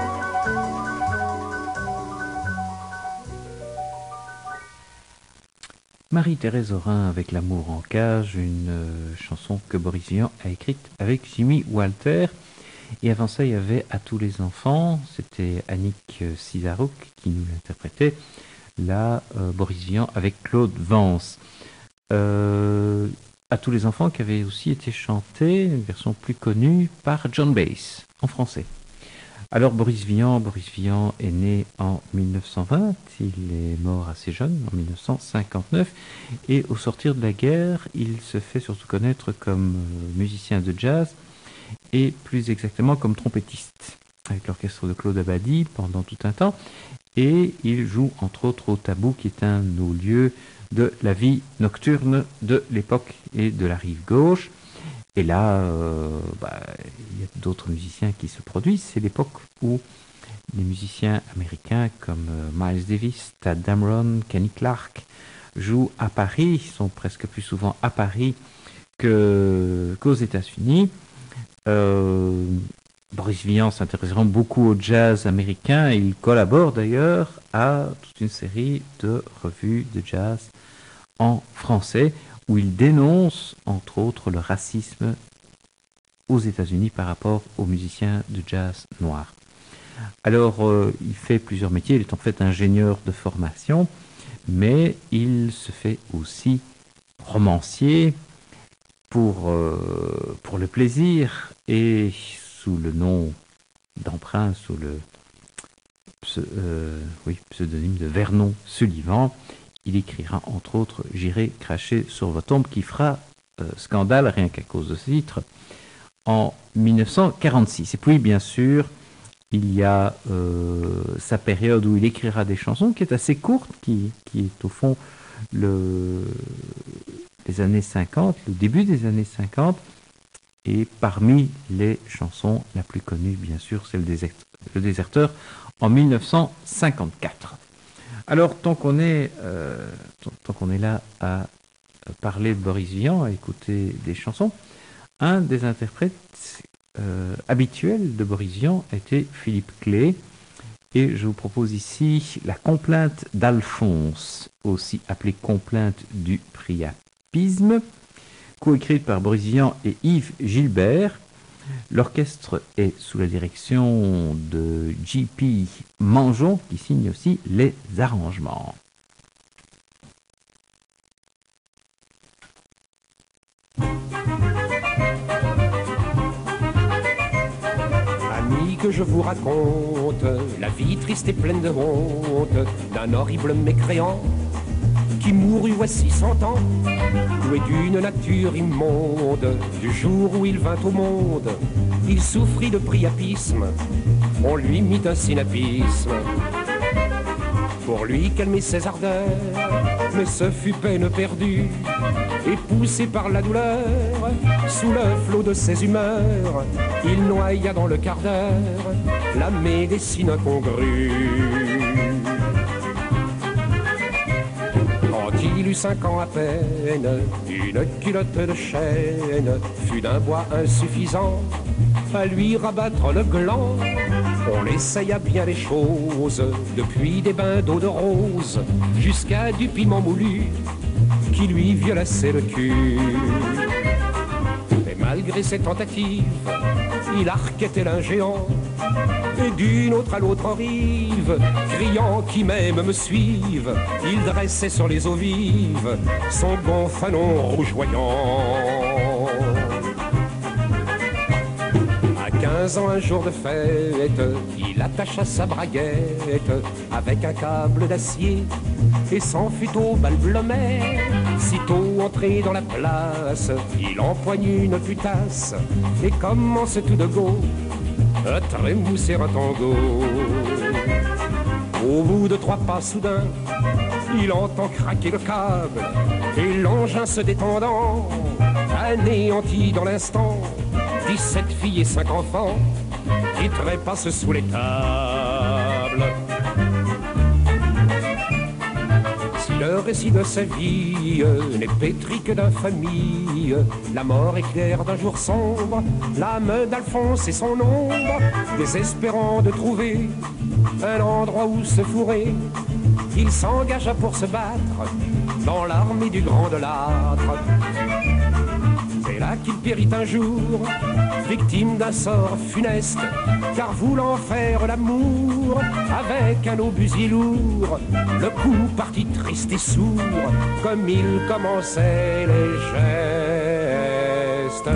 Speaker 1: Marie-Thérèse Aurin avec L'amour en cage, une euh, chanson que Boris Vian a écrite avec Jimmy Walter. Et avant ça, il y avait À tous les enfants, c'était Annick Cizarouk qui nous l'interprétait. Là, euh, Boris Vian avec Claude Vance. Euh, À tous les enfants qui avait aussi été chanté, une version plus connue, par John Bass, en français. Alors Boris Vian, Boris Vian est né en mille neuf cent vingt, il est mort assez jeune, en mille neuf cent cinquante-neuf, et au sortir de la guerre, il se fait surtout connaître comme musicien de jazz, et plus exactement comme trompettiste, avec l'orchestre de Claude Abadie pendant tout un temps, et il joue entre autres au Tabou, qui est un de nos lieux de la vie nocturne de l'époque et de la rive gauche. Et là, euh, bah, il y a d'autres musiciens qui se produisent. C'est l'époque où les musiciens américains comme euh, Miles Davis, Tadd Dameron, Kenny Clark jouent à Paris. Ils sont presque plus souvent à Paris que, qu'aux États-Unis. Euh, Boris Vian s'intéresse vraiment beaucoup au jazz américain et il collabore d'ailleurs à toute une série de revues de jazz en français, où il dénonce, entre autres, le racisme aux États-Unis par rapport aux musiciens de jazz noirs. Alors, euh, il fait plusieurs métiers. Il est en fait ingénieur de formation, mais il se fait aussi romancier pour, euh, pour le plaisir et sous le nom d'emprunt, sous le euh, oui, pseudonyme de Vernon Sullivan. Il écrira entre autres « J'irai cracher sur votre tombe » qui fera euh, scandale rien qu'à cause de ce titre en mille neuf cent quarante-six. Et puis bien sûr, il y a euh, sa période où il écrira des chansons qui est assez courte, qui, qui est au fond le, les années cinquante, le début des années cinquante. Et parmi les chansons, la plus connue, bien sûr, c'est le, désert, le Déserteur en mille neuf cent cinquante-quatre. Alors, tant qu'on est, euh, tant qu'on est là à parler de Boris Vian, à écouter des chansons, un des interprètes euh, habituels de Boris Vian était Philippe Clay. Et je vous propose ici la complainte d'Alphonse, aussi appelée complainte du priapisme, coécrite par Boris Vian et Yves Gilbert. L'orchestre est sous la direction de J P Manjon, qui signe aussi les arrangements.
Speaker 12: Amis, que je vous raconte la vie triste et pleine de honte d'un horrible mécréant qui mourut voici cent ans, doué d'une nature immonde. Du jour où il vint au monde, il souffrit de priapisme, on lui mit un synapisme pour lui calmer ses ardeurs, mais ce fut peine perdue, et poussé par la douleur, sous le flot de ses humeurs, il noya dans le quart d'heure la médecine incongrue. Il eut cinq ans à peine, une culotte de chêne fut d'un bois insuffisant à lui rabattre le gland. On essaya bien les choses, depuis des bains d'eau de rose jusqu'à du piment moulu qui lui violaçait le cul. Mais malgré ses tentatives, il arquétait un géant, et d'une autre à l'autre rive, criant qui m'aime me suive, il dressait sur les eaux vives son gonfanon rougeoyant. À quinze ans, un jour de fête, il attacha sa braguette avec un câble d'acier et s'en fut au bal Blomet. Sitôt entré dans la place, il empoigne une putasse et commence tout de go à trémousser un tango. Au bout de trois pas soudain, il entend craquer le câble et l'engin se détendant, anéanti dans l'instant, dix-sept filles et cinq enfants qui trépassent sous les tables. Si le récit de sa vie n'est pétri que d'infamie, la mort éclaire d'un jour sombre l'âme d'Alphonse et son ombre, désespérant de trouver un endroit où se fourrer. Il s'engagea pour se battre dans l'armée du grand de l'âtre. C'est là qu'il périt un jour, victime d'un sort funeste, car voulant faire l'amour avec un obusier lourd, le coup partit triste et sourd, comme il commençait les gestes.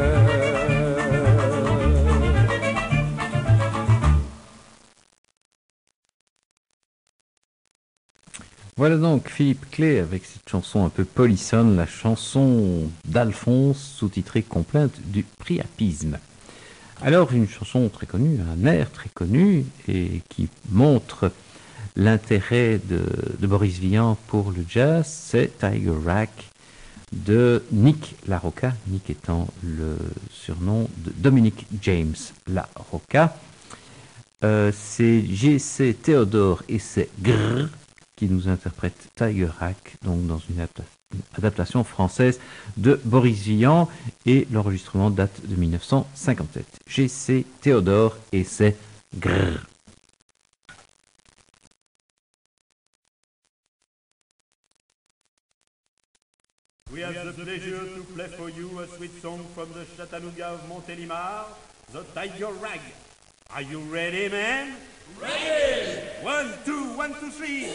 Speaker 1: Voilà donc Philippe Clay avec cette chanson un peu polissonne, la chanson d'Alphonse, sous-titrée Complainte du priapisme. Alors une chanson très connue, un air très connu et qui montre l'intérêt de, de Boris Vian pour le jazz, c'est Tiger Rag de Nick LaRocca, Nick étant le surnom de Dominic James LaRocca. Euh, c'est G C Théodore et c'est Grrr qui nous interprète Tiger Rag, donc dans une adaptation française de Boris Vian, et l'enregistrement date de mille neuf cent cinquante-sept. G C Théodore et c'est Grrr.
Speaker 7: We have the pleasure to play for you a sweet song from the Chattanooga of Montélimar, the Tiger Rag. Are you ready, man? Ready! One, two, one, two, three.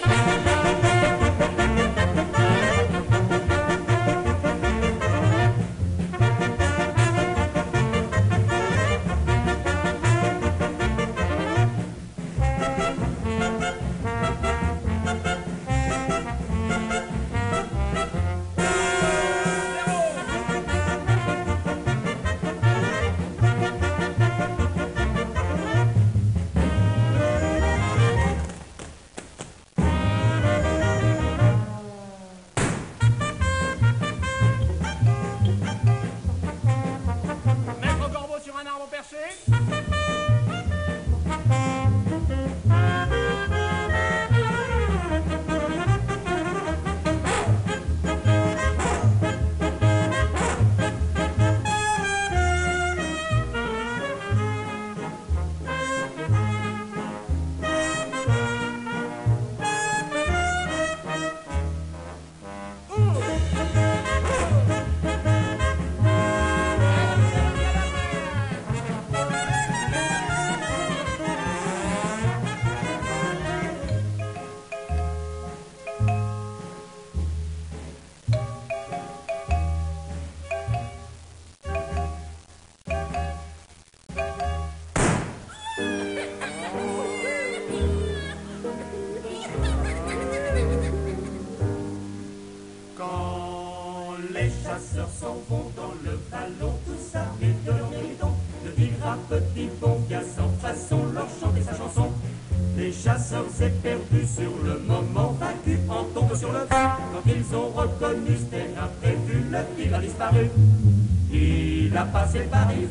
Speaker 13: S'en vont dans le ballon, tous armés de leurs bidons, de vigra petits bons gars sans façon leur chanter sa chanson. Les chasseurs éperdus sur le moment vaincus en tombent sur le feu. Quand ils ont reconnu ce terrain prévu, le tigre a disparu. Il a passé Paris,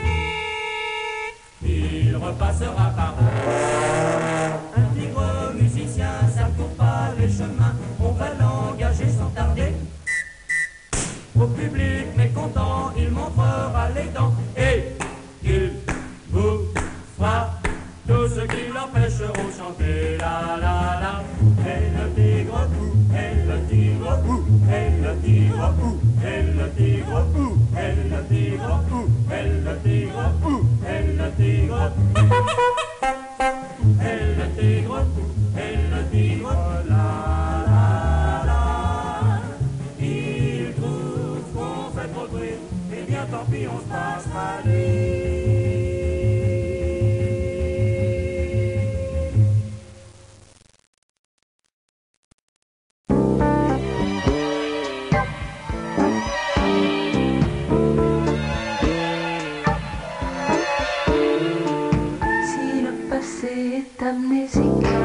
Speaker 13: il repassera par là. Un tigre musicien, ça ne court pas les chemins, on va l'engager sans tarder. Au public mécontent, il montrera les dents et il vous fera tout ce qui l'empêcheront de chanter la la la. Et le tigre pou, et le tigre pou, et le tigre pou, et le tigre pou, et le tigre pou, et le tigre pou, et le tigre pou, et le tigre pou, et le tigre la. Tant pis, on se passera lui.
Speaker 8: Si le passé est amnésique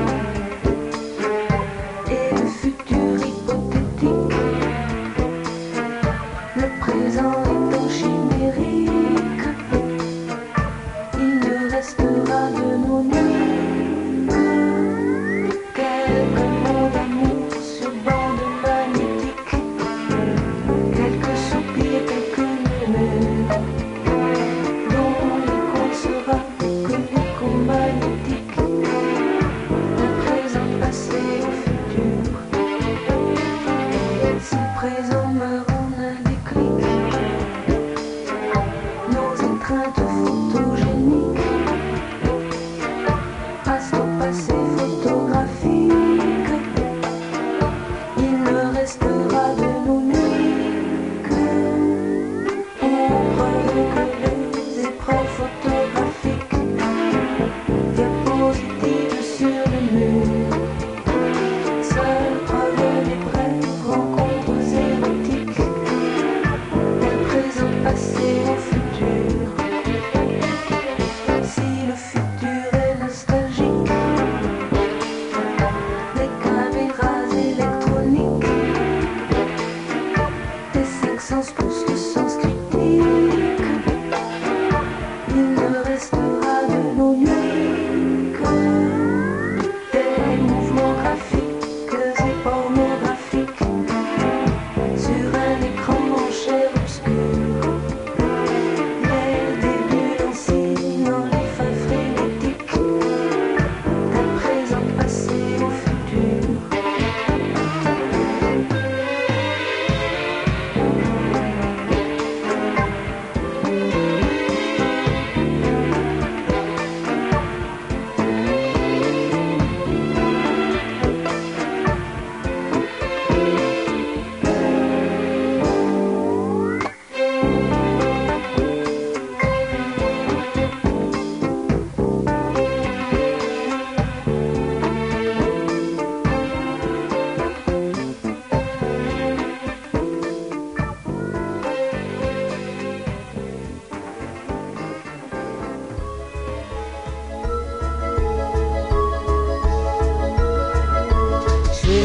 Speaker 8: et le futur hypothétique, le présent étant chimérique, il ne restera de nos nuits que quelques mots d'amour sur bande magnétique, quelques soupirs, quelques murmures, dont l'écho sera que l'écho magnétique d'un présent passé au futur. Si le présent meurt en un déclic, nos étreintes photogéniques passent au passé photographique. Il ne restera de nos nuits que, pour preuve que les épreuves photographiques, diapositives sur le mur, seule preuve des brèves rencontres érotiques d'un présent passé au futur. Si le futur est nostalgique, des caméras électroniques, des cinq sens plus le sens critique, il ne restera de nos nuits que des mouvements graphiques et pornographiques sur un écran en chair obscure. Les débuts dansés dans les fins frénétiques d'un présent passé au futur.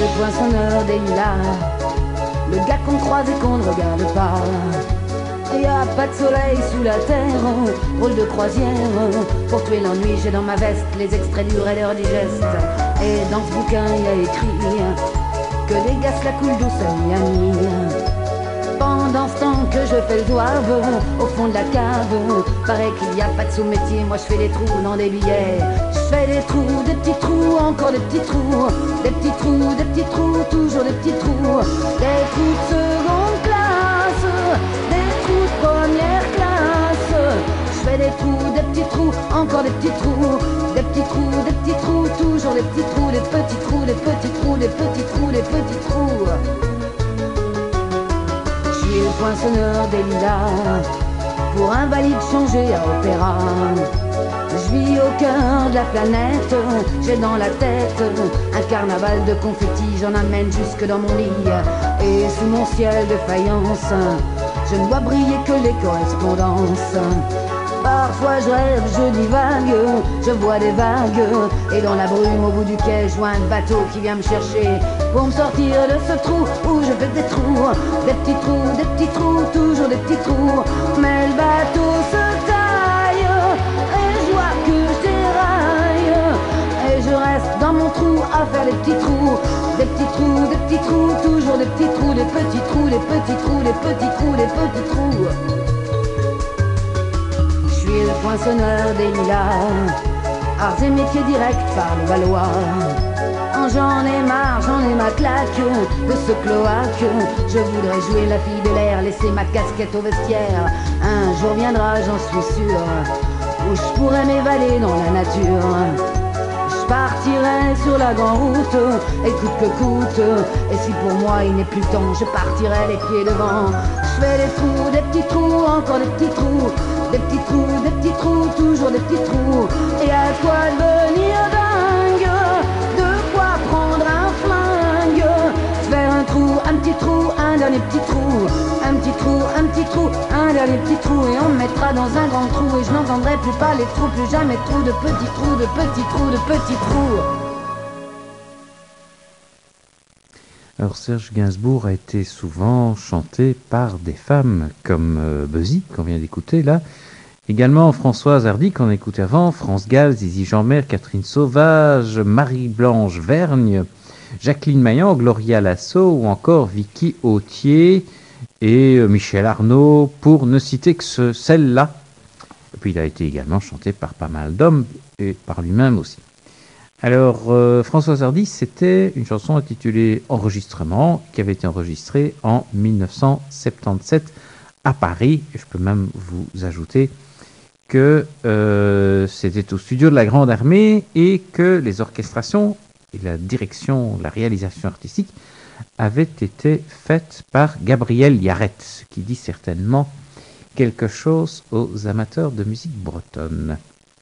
Speaker 14: poinçonneur des lilas, le gars qu'on croise et qu'on ne regarde pas. Y a pas de soleil sous la terre, rôle de croisière. Pour tuer l'ennui, j'ai dans ma veste les extraits du Raider Digest. Et dans ce bouquin, y a écrit que les gars se la coulent douce à nuit à nuit. Pendant ce temps que je fais le zouave au fond de la cave, paraît qu'il n'y a pas de sous-métier. Moi je fais des trous dans des billets. Je fais des trous, des petits trous, encore des petits trous. Des petits trous, des petits trous, toujours des petits trous. Des trous de seconde classe, des trous de première classe. Je fais des trous, des petits trous, encore des petits trous. Des petits trous, des petits trous, toujours des petits trous. Des petits trous, des petits trous, des petits trous, des petits trous. Je suis le poinçonneur des lilas, pour invalide changé à opéra. Je vis au cœur de la planète, j'ai dans la tête un carnaval de confettis, j'en amène jusque dans mon lit. Et sous mon ciel de faïence, je ne vois briller que les correspondances. Parfois je rêve, je divague, je vois des vagues. Et dans la brume au bout du quai, je vois un bateau qui vient me chercher pour me sortir de ce trou où je fais des trous. Des petits trous, des petits trous, toujours des petits trous. Mais le bateau se taille et je vois que je déraille. Et je reste dans mon trou à faire des petits trous. Des petits trous, des petits trous, toujours des petits trous. Des petits trous, des petits trous, des petits trous, des petits trous. Je suis le poinçonneur des lilas, arts et métiers directs par le Valois. J'en ai marre, j'en ai ma claque de ce cloaque. Je voudrais jouer la fille de l'air, laisser ma casquette au vestiaire. Un jour viendra, j'en suis sûr, où je pourrais m'évader dans la nature. Je partirai sur la grande route, et coûte que coûte. Et si pour moi il n'est plus temps, je partirai les pieds devant. Je fais des trous, des petits trous, encore des petits trous. Des petits trous, des petits trous, toujours des petits trous. Et à quoi devenir dingue? De quoi prendre un flingue? Faire un trou, un petit trou, un dernier petit trou. Un petit trou, un petit trou, un dernier petit trou. Et on me mettra dans un grand trou. Et je n'entendrai plus pas les trous, plus jamais de trous, de petits trous, de petits trous, de petits trous.
Speaker 1: Alors Serge Gainsbourg a été souvent chanté par des femmes comme euh, Buzzy, qu'on vient d'écouter là. Également Françoise Hardy, qu'on a écouté avant, France Gall, Zizi Jeanmaire, Catherine Sauvage, Marie-Blanche Vergne, Jacqueline Maillan, Gloria Lasso ou encore Vicky Autier et euh, Michel Arnaud, pour ne citer que ce, celle-là. Et puis il a été également chanté par pas mal d'hommes et par lui-même aussi. Alors, euh, Françoise Hardy, c'était une chanson intitulée Enregistrement, qui avait été enregistrée en mille neuf cent soixante-dix-sept à Paris. Et je peux même vous ajouter que euh, c'était au studio de la Grande Armée et que les orchestrations et la direction, la réalisation artistique avaient été faites par Gabriel Yaret, ce qui dit certainement quelque chose aux amateurs de musique bretonne.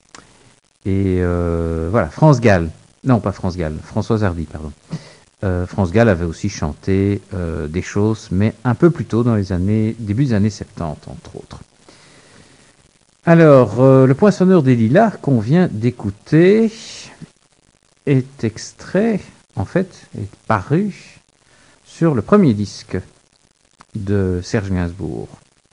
Speaker 1: Et euh, voilà, France Gall, non pas France Gall, Françoise Hardy, pardon. Euh, France Gall avait aussi chanté euh, des choses, mais un peu plus tôt, dans les années, début des années soixante-dix, entre autres. Alors, euh, le Poinçonneur des Lilas qu'on vient d'écouter est extrait, en fait, est paru sur le premier disque de Serge Gainsbourg.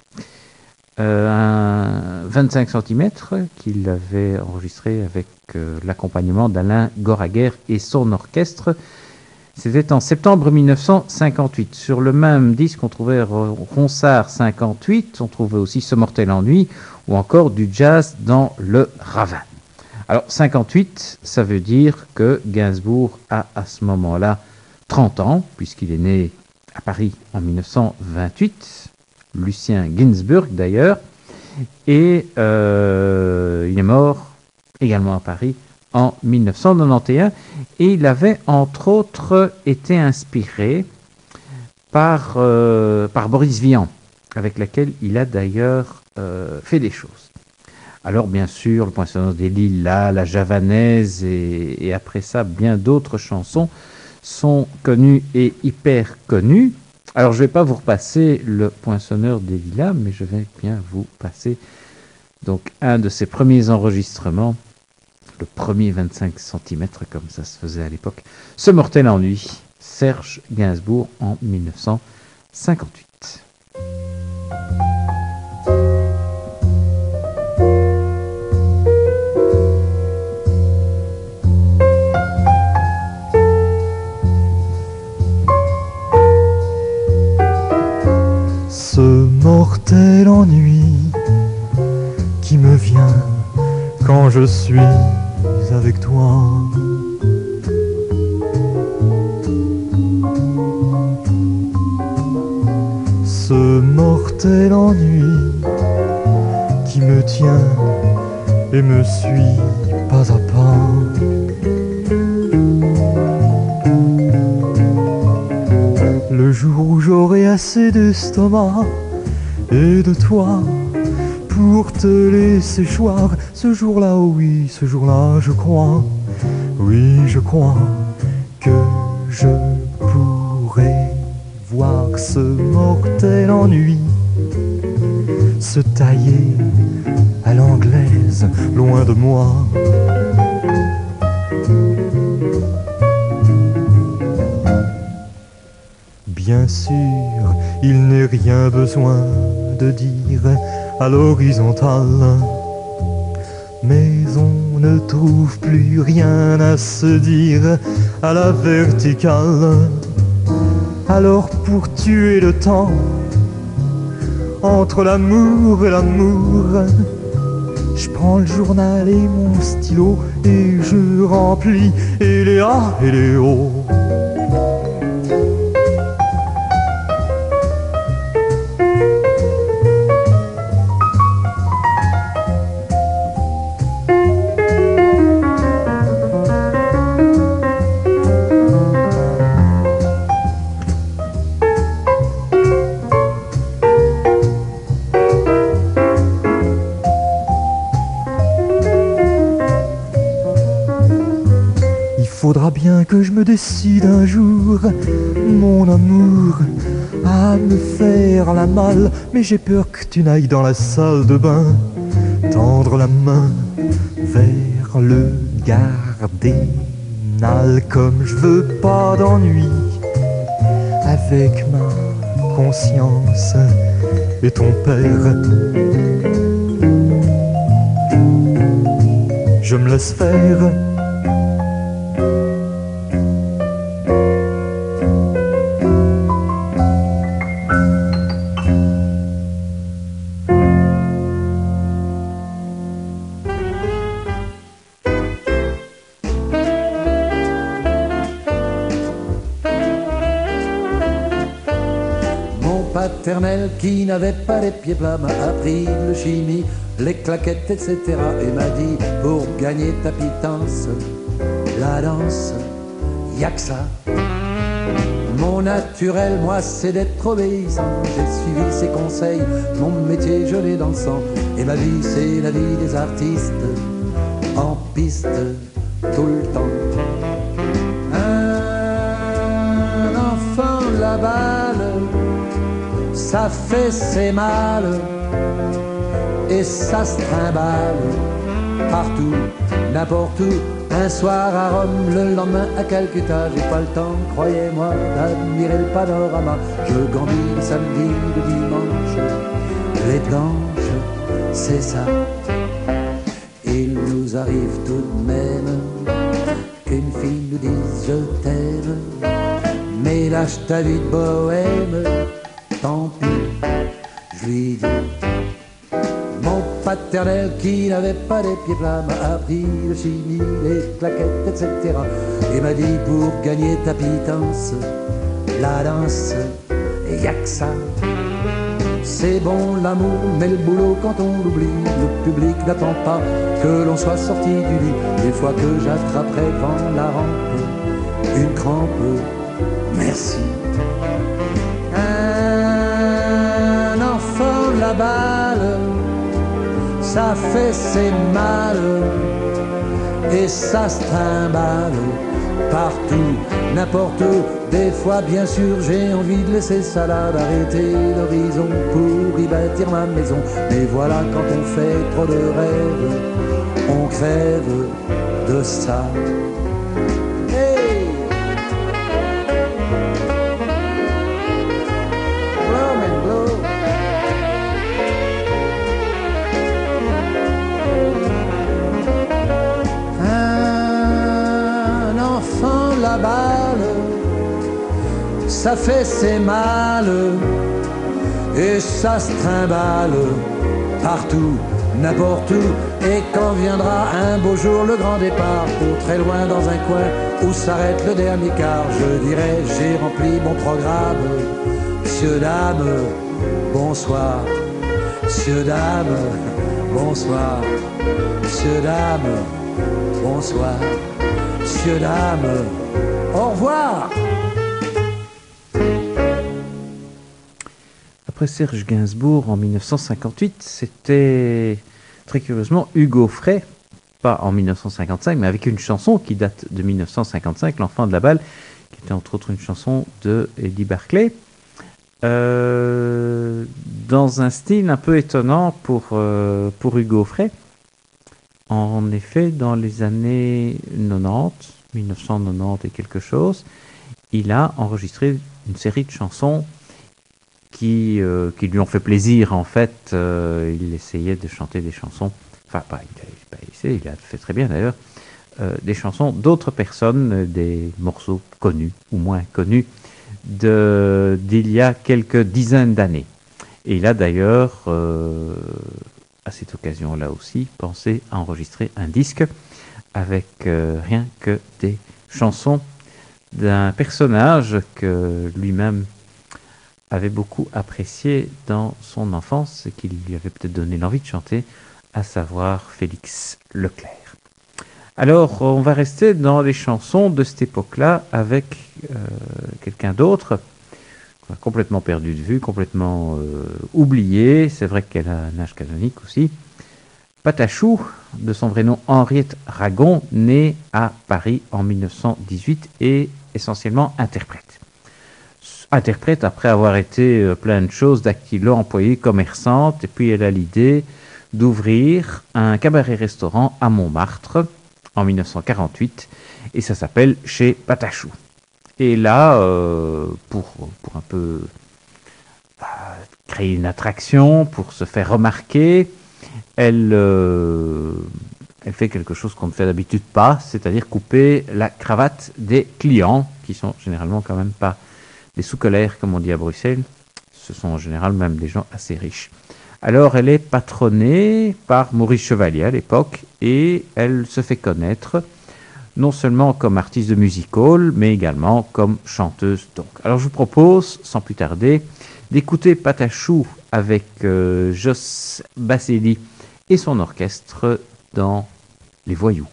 Speaker 1: Euh, un vingt-cinq centimètres qu'il avait enregistré avec euh, l'accompagnement d'Alain Goraguer et son orchestre. C'était en septembre mille neuf cent cinquante-huit. Sur le même disque, on trouvait Ronsard cinquante-huit, on trouvait aussi Ce mortel ennui ou encore du jazz dans le ravin. Alors cinquante-huit, ça veut dire que Gainsbourg a à ce moment-là trente ans, puisqu'il est né à Paris en mille neuf cent vingt-huit. Lucien Ginsburg d'ailleurs, et euh, il est mort également à Paris en mille neuf cent quatre-vingt-onze, et il avait entre autres été inspiré par, euh, par Boris Vian, avec laquelle il a d'ailleurs euh, fait des choses. Alors bien sûr, Le Poinçonneur des Lilas, La Javanaise, et, et après ça, bien d'autres chansons sont connues et hyper connues. Alors, je ne vais pas vous repasser Le Poinçonneur des Lilas, mais je vais bien vous passer donc un de ses premiers enregistrements, le premier vingt-cinq centimètres, comme ça se faisait à l'époque. Ce mortel ennui, Serge Gainsbourg en mille neuf cent cinquante-huit.
Speaker 15: Ce mortel ennui qui me vient quand je suis avec toi. Ce mortel ennui qui me tient et me suit pas à pas. Le jour où j'aurai assez d'estomac et de toi pour te laisser choir, ce jour-là, oh oui, ce jour-là, je crois, oui, je crois que je pourrai voir ce mortel ennui se tailler à l'anglaise, loin de moi. Bien sûr, il n'est rien besoin de dire à l'horizontale, mais on ne trouve plus rien à se dire à la verticale. Alors pour tuer le temps entre l'amour et l'amour, je prends le journal et mon stylo et je remplis et les A et les O. Faudra bien que je me décide un jour, mon amour, à me faire la malle. Mais j'ai peur que tu n'ailles dans la salle de bain tendre la main vers le gardénal. Comme je veux pas d'ennui avec ma conscience et ton père, je me laisse faire.
Speaker 16: Paternel qui n'avait pas les pieds plats m'a appris le chimie, les claquettes, et cetera. Et m'a dit, pour gagner ta pitance, la danse, y'a que ça. Mon naturel, moi, c'est d'être obéissant. J'ai suivi ses conseils, mon métier, je l'ai dans le sang. Et ma vie, c'est la vie des artistes, en piste, tout le temps. Un enfant, la balle, ça fait ses mal et ça se trimballe partout, n'importe où. Un soir à Rome, le lendemain à Calcutta. J'ai pas le temps, croyez-moi, d'admirer le panorama. Je gambille samedi, le dimanche, les planches, c'est ça. Il nous arrive tout de même qu'une fille nous dise je t'aime, mais lâche ta vie de bohème. Tant pis, je lui dis. Mon paternel qui n'avait pas les pieds plats m'a appris le chimie, les claquettes, et cetera. Et m'a dit, pour gagner ta pitance, la danse, y'a que ça. C'est bon l'amour, mais le boulot quand on l'oublie, le public n'attend pas que l'on soit sorti du lit. Des fois que j'attraperai devant la rampe une crampe, merci. La balle, ça fait ses mal et ça se trimballe partout, n'importe où. Des fois, bien sûr, j'ai envie de laisser ça là, d'arrêter l'horizon pour y bâtir ma maison. Mais voilà, quand on fait trop de rêves, on crève de ça. Hey! la balle, ça fait ses malles et ça se trimballe partout, n'importe où. Et quand viendra un beau jour le grand départ, pour très loin dans un coin où s'arrête le dernier quart, je dirai j'ai rempli mon programme. Messieurs, dames, bonsoir. Messieurs, dames, bonsoir. Messieurs, dames, bonsoir. Messieurs, dames, au revoir.
Speaker 1: Après Serge Gainsbourg en mille neuf cent cinquante-huit, c'était très curieusement Hugo Frey, pas en mille neuf cent cinquante-cinq, mais avec une chanson qui date de mille neuf cent cinquante-cinq, L'Enfant de la Balle, qui était entre autres une chanson de Eddie Barclay, euh, dans un style un peu étonnant pour, euh, pour Hugo Frey. En effet, dans les années quatre-vingt-dix, mille neuf cent quatre-vingt-dix et quelque chose, il a enregistré une série de chansons qui, euh, qui lui ont fait plaisir. En fait, euh, il essayait de chanter des chansons, enfin, pas, il a pas essayé, il a fait très bien d'ailleurs, euh, des chansons d'autres personnes, des morceaux connus ou moins connus de, d'il y a quelques dizaines d'années. Et il a d'ailleurs, euh, à cette occasion-là aussi, pensé à enregistrer un disque avec euh, rien que des chansons d'un personnage que lui-même avait beaucoup apprécié dans son enfance et qui lui avait peut-être donné l'envie de chanter, à savoir Félix Leclerc. Alors, on va rester dans les chansons de cette époque-là avec euh, quelqu'un d'autre, complètement perdu de vue, complètement euh, oublié. C'est vrai qu'elle a un âge canonique aussi. Patachou, de son vrai nom Henriette Ragon, née à Paris en mille neuf cent dix-huit et essentiellement interprète. Interprète après avoir été euh, plein de choses, dactylo, employée, commerçante, et puis elle a l'idée d'ouvrir un cabaret-restaurant à Montmartre en mille neuf cent quarante-huit, et ça s'appelle Chez Patachou. Et là, euh, pour, pour un peu bah, créer une attraction, pour se faire remarquer, elle, euh, elle fait quelque chose qu'on ne fait d'habitude pas, c'est-à-dire couper la cravate des clients, qui sont généralement quand même pas des sous-colères, comme on dit à Bruxelles. Ce sont en général même des gens assez riches. Alors, elle est patronnée par Maurice Chevalier à l'époque, et elle se fait connaître non seulement comme artiste de music hall, mais également comme chanteuse. Donc, alors je vous propose, sans plus tarder, d'écouter Patachou avec euh, Jos Basseli et son orchestre dans Les Voyous.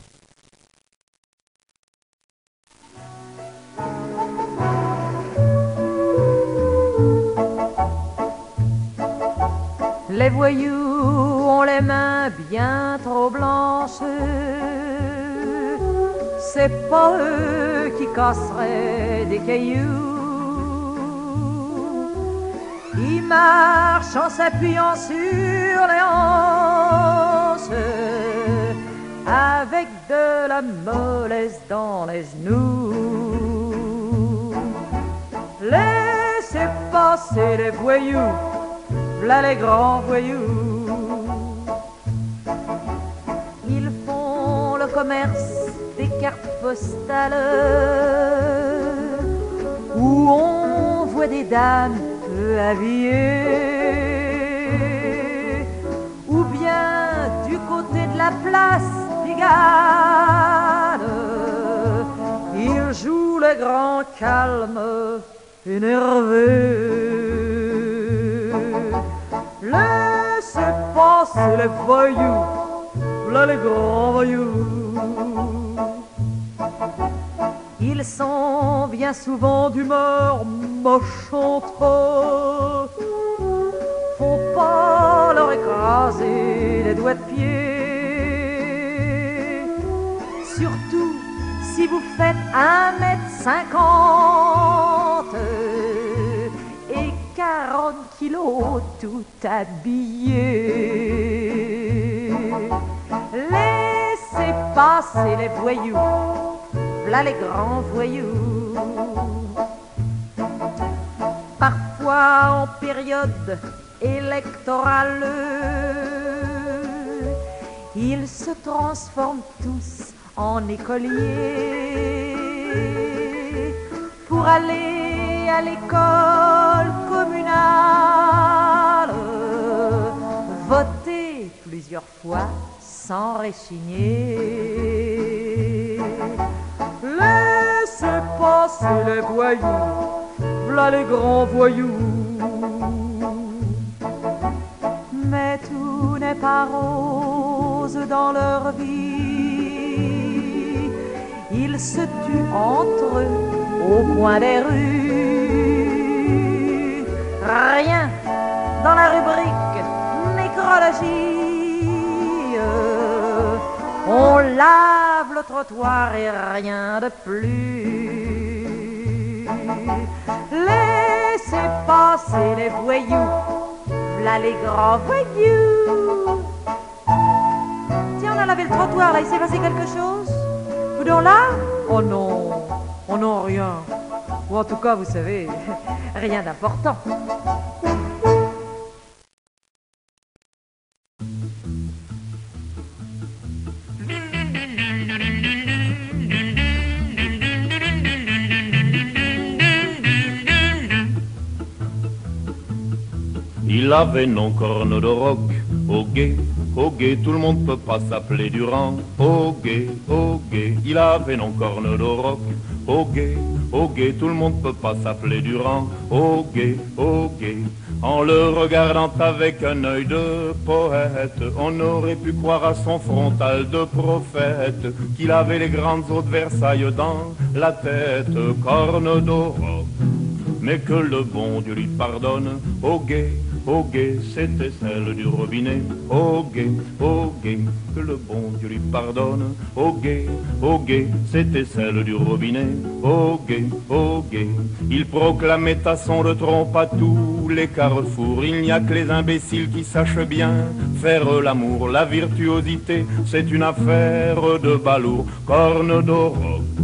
Speaker 17: Les voyous ont les mains bien trop blanches, c'est pas eux qui casseraient des cailloux. Ils marchent en s'appuyant sur les hanches, avec de la mollesse dans les genoux. Laissez passer les voyous, là les grands voyous. Ils font le commerce des cartes postales, où on voit des dames peu habillées, ou bien du côté de la place Pigalle, ils jouent le grand calme énervé. Laissez passer les voyous, là les grands voyous. Ils sont bien souvent d'humeur mochante, faut pas leur écraser les doigts de pied. Surtout si vous faites un mètre cinquante et quarante kilos tout habillés. Laissez passer les voyous, là les grands voyous. Parfois en période électorale, ils se transforment tous en écoliers. pour aller à l'école communale. Voter plusieurs fois sans résigner.
Speaker 2: Laissez passer les voyous, v'là les grands voyous.
Speaker 17: Mais tout n'est pas rose dans leur vie. Ils se tuent entre eux au coin des rues. Rien dans la rubrique nécrologie. On lave le trottoir et rien de plus. Laissez passer les voyous, v'là les grands voyous. Tiens, on a lavé le trottoir, là, il s'est passé quelque chose? Vous donc là?
Speaker 2: Oh non, oh non, rien. Ou en tout cas, vous savez, rien d'important.
Speaker 7: Il avait non corne de roc, au guet, au guet, tout le monde peut pas s'appeler Durand. Au guet, au guet, il avait non corne de roc, au guet, au guet, tout le monde peut pas s'appeler Durand. Au guet, au guet, en le regardant avec un œil de poète, on aurait pu croire à son frontal de prophète qu'il avait les grandes eaux de Versailles dans la tête, corne de roc. Mais que le bon Dieu lui pardonne, au guet, au guet, c'était celle du robinet. Au guet, au guet, que le bon Dieu lui pardonne. Au guet, au guet, c'était celle du robinet. Au guet, au guet, il proclamait à son de trompe à tous les carrefours. Il n'y a que les imbéciles qui sachent bien faire l'amour. La virtuosité, c'est une affaire de balourd. Corne d'or,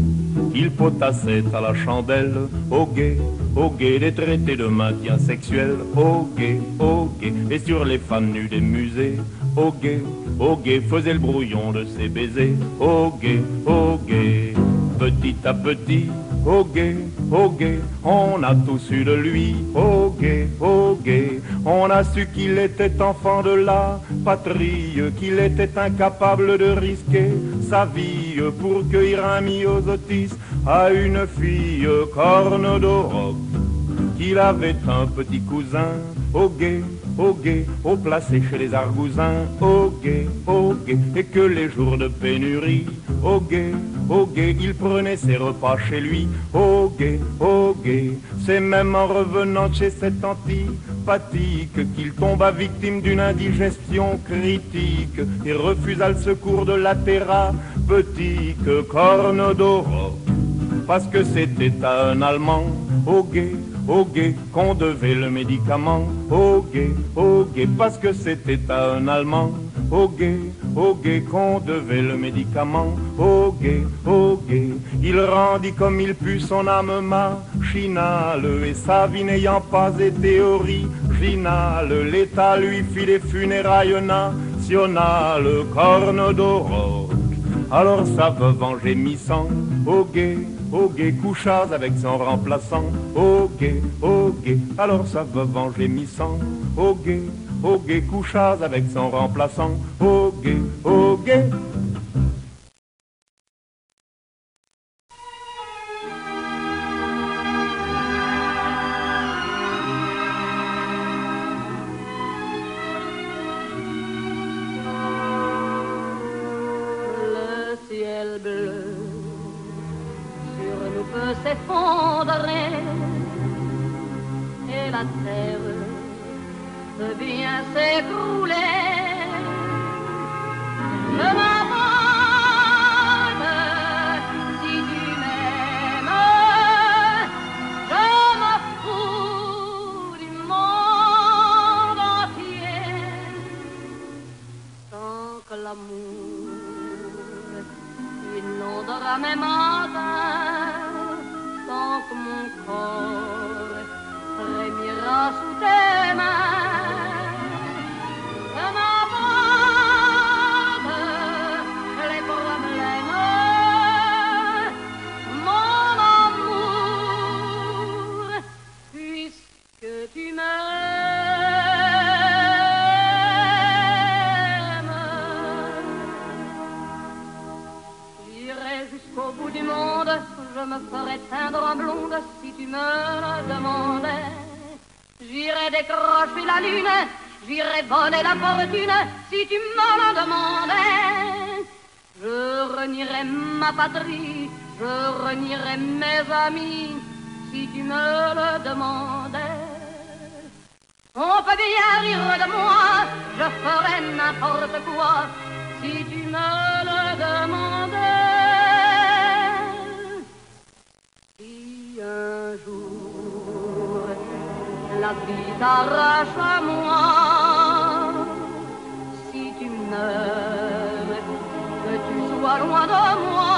Speaker 7: il potassait à la chandelle. Au guet, au guet, des traités de maintien sexuel. Au guet, au guet, et sur les femmes nues des musées. Au guet, au guet, faisait le brouillon de ses baisers. Au guet, au guet, petit à petit. Au guet, au guet, on a tout su de lui. Au guet, au guet, on a su qu'il était enfant de la patrie, qu'il était incapable de risquer sa vie pour cueillir un myosotis à une fille. Corne d'or, qu'il avait un petit cousin. Au guet, au guet, au placé chez les argousins. Au guet, au guet, et que les jours de pénurie, au guet, au guet, il prenait ses repas chez lui. Au guet, au guet, c'est même en revenant chez cet antipathique qu'il tomba victime d'une indigestion critique et refusa le secours de la thérapeutique. Corne d'or, parce que c'était à un Allemand. Au guet, au guet, qu'on devait le médicament. Au guet, au guet, parce que c'était à un Allemand. Au guet, au guet, qu'on devait le médicament. Au guet, au guet, il rendit comme il put son âme machinale, et sa vie n'ayant pas été originale, l'État lui fit les funérailles nationales. Corne d'or, alors sa veuve en gémissant, au guet, au guet, coucha avec son remplaçant. Au guet, au guet, alors sa veuve en gémissant. Au guet, au guet, coucha avec son remplaçant. Au guet, au guet.
Speaker 14: Le ciel bleu sur nous peut s'effondrer et la terre peut bien s'écrouler. Ne m'abandonne si tu m'aimes, je me fous du monde entier tant que l'amour inondera mes matins, tant que mon corps frémira sous tes mains. De ma bande, les problèmes, mon amour jusqu'au bout du monde, je me ferais teindre en blonde si tu me le demandais. J'irais décrocher la lune, j'irais voler la fortune si tu me le demandais. Je renierais ma patrie, je renierais mes amis si tu me le demandais. On peut bien rire de moi, je ferais n'importe quoi si tu me le demandais. Si un jour la vie t'arrache à moi, si tu meurs, que tu sois loin de moi,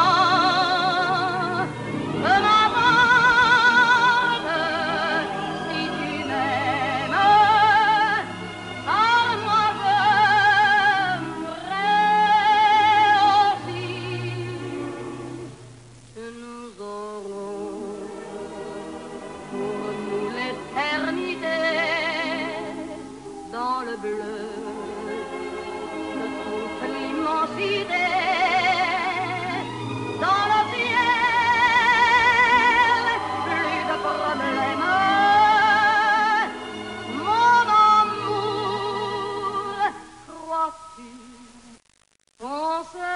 Speaker 14: je m'arrange. Si tu m'aimes, parle-moi, j'aimerais aussi. Nous aurons pour nous l'éternité dans le bleu de toute l'immensité. Dans le ciel, plus de problèmes. Mon amour, crois-tu qu'on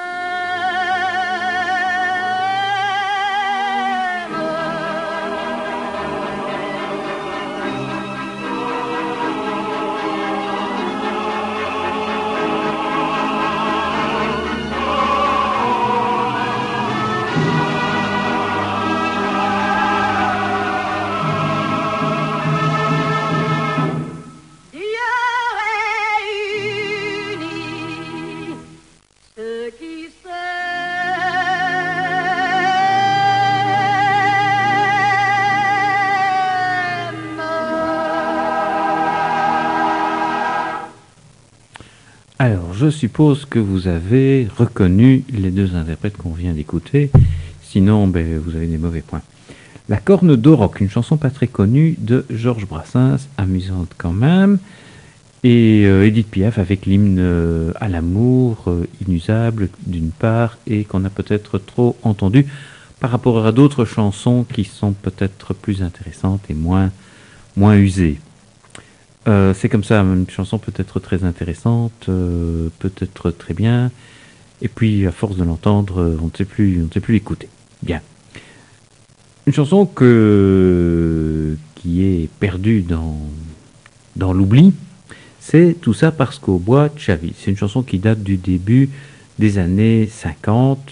Speaker 1: Alors, je suppose que vous avez reconnu les deux interprètes qu'on vient d'écouter, sinon ben, vous avez des mauvais points. La Corne d'Auroch, une chanson pas très connue de Georges Brassens, amusante quand même, et euh, Édith Piaf avec l'hymne euh, à l'amour, euh, inusable d'une part, et qu'on a peut-être trop entendu par rapport à d'autres chansons qui sont peut-être plus intéressantes et moins, moins usées. Euh, c'est comme ça, une chanson peut être très intéressante, euh, peut-être très bien, et puis à force de l'entendre, on ne sait plus, on ne sait plus l'écouter. Bien. Une chanson que, qui est perdue dans, dans l'oubli, c'est Tout ça parce qu'au bois de Chaville. C'est une chanson qui date du début des années cinquante.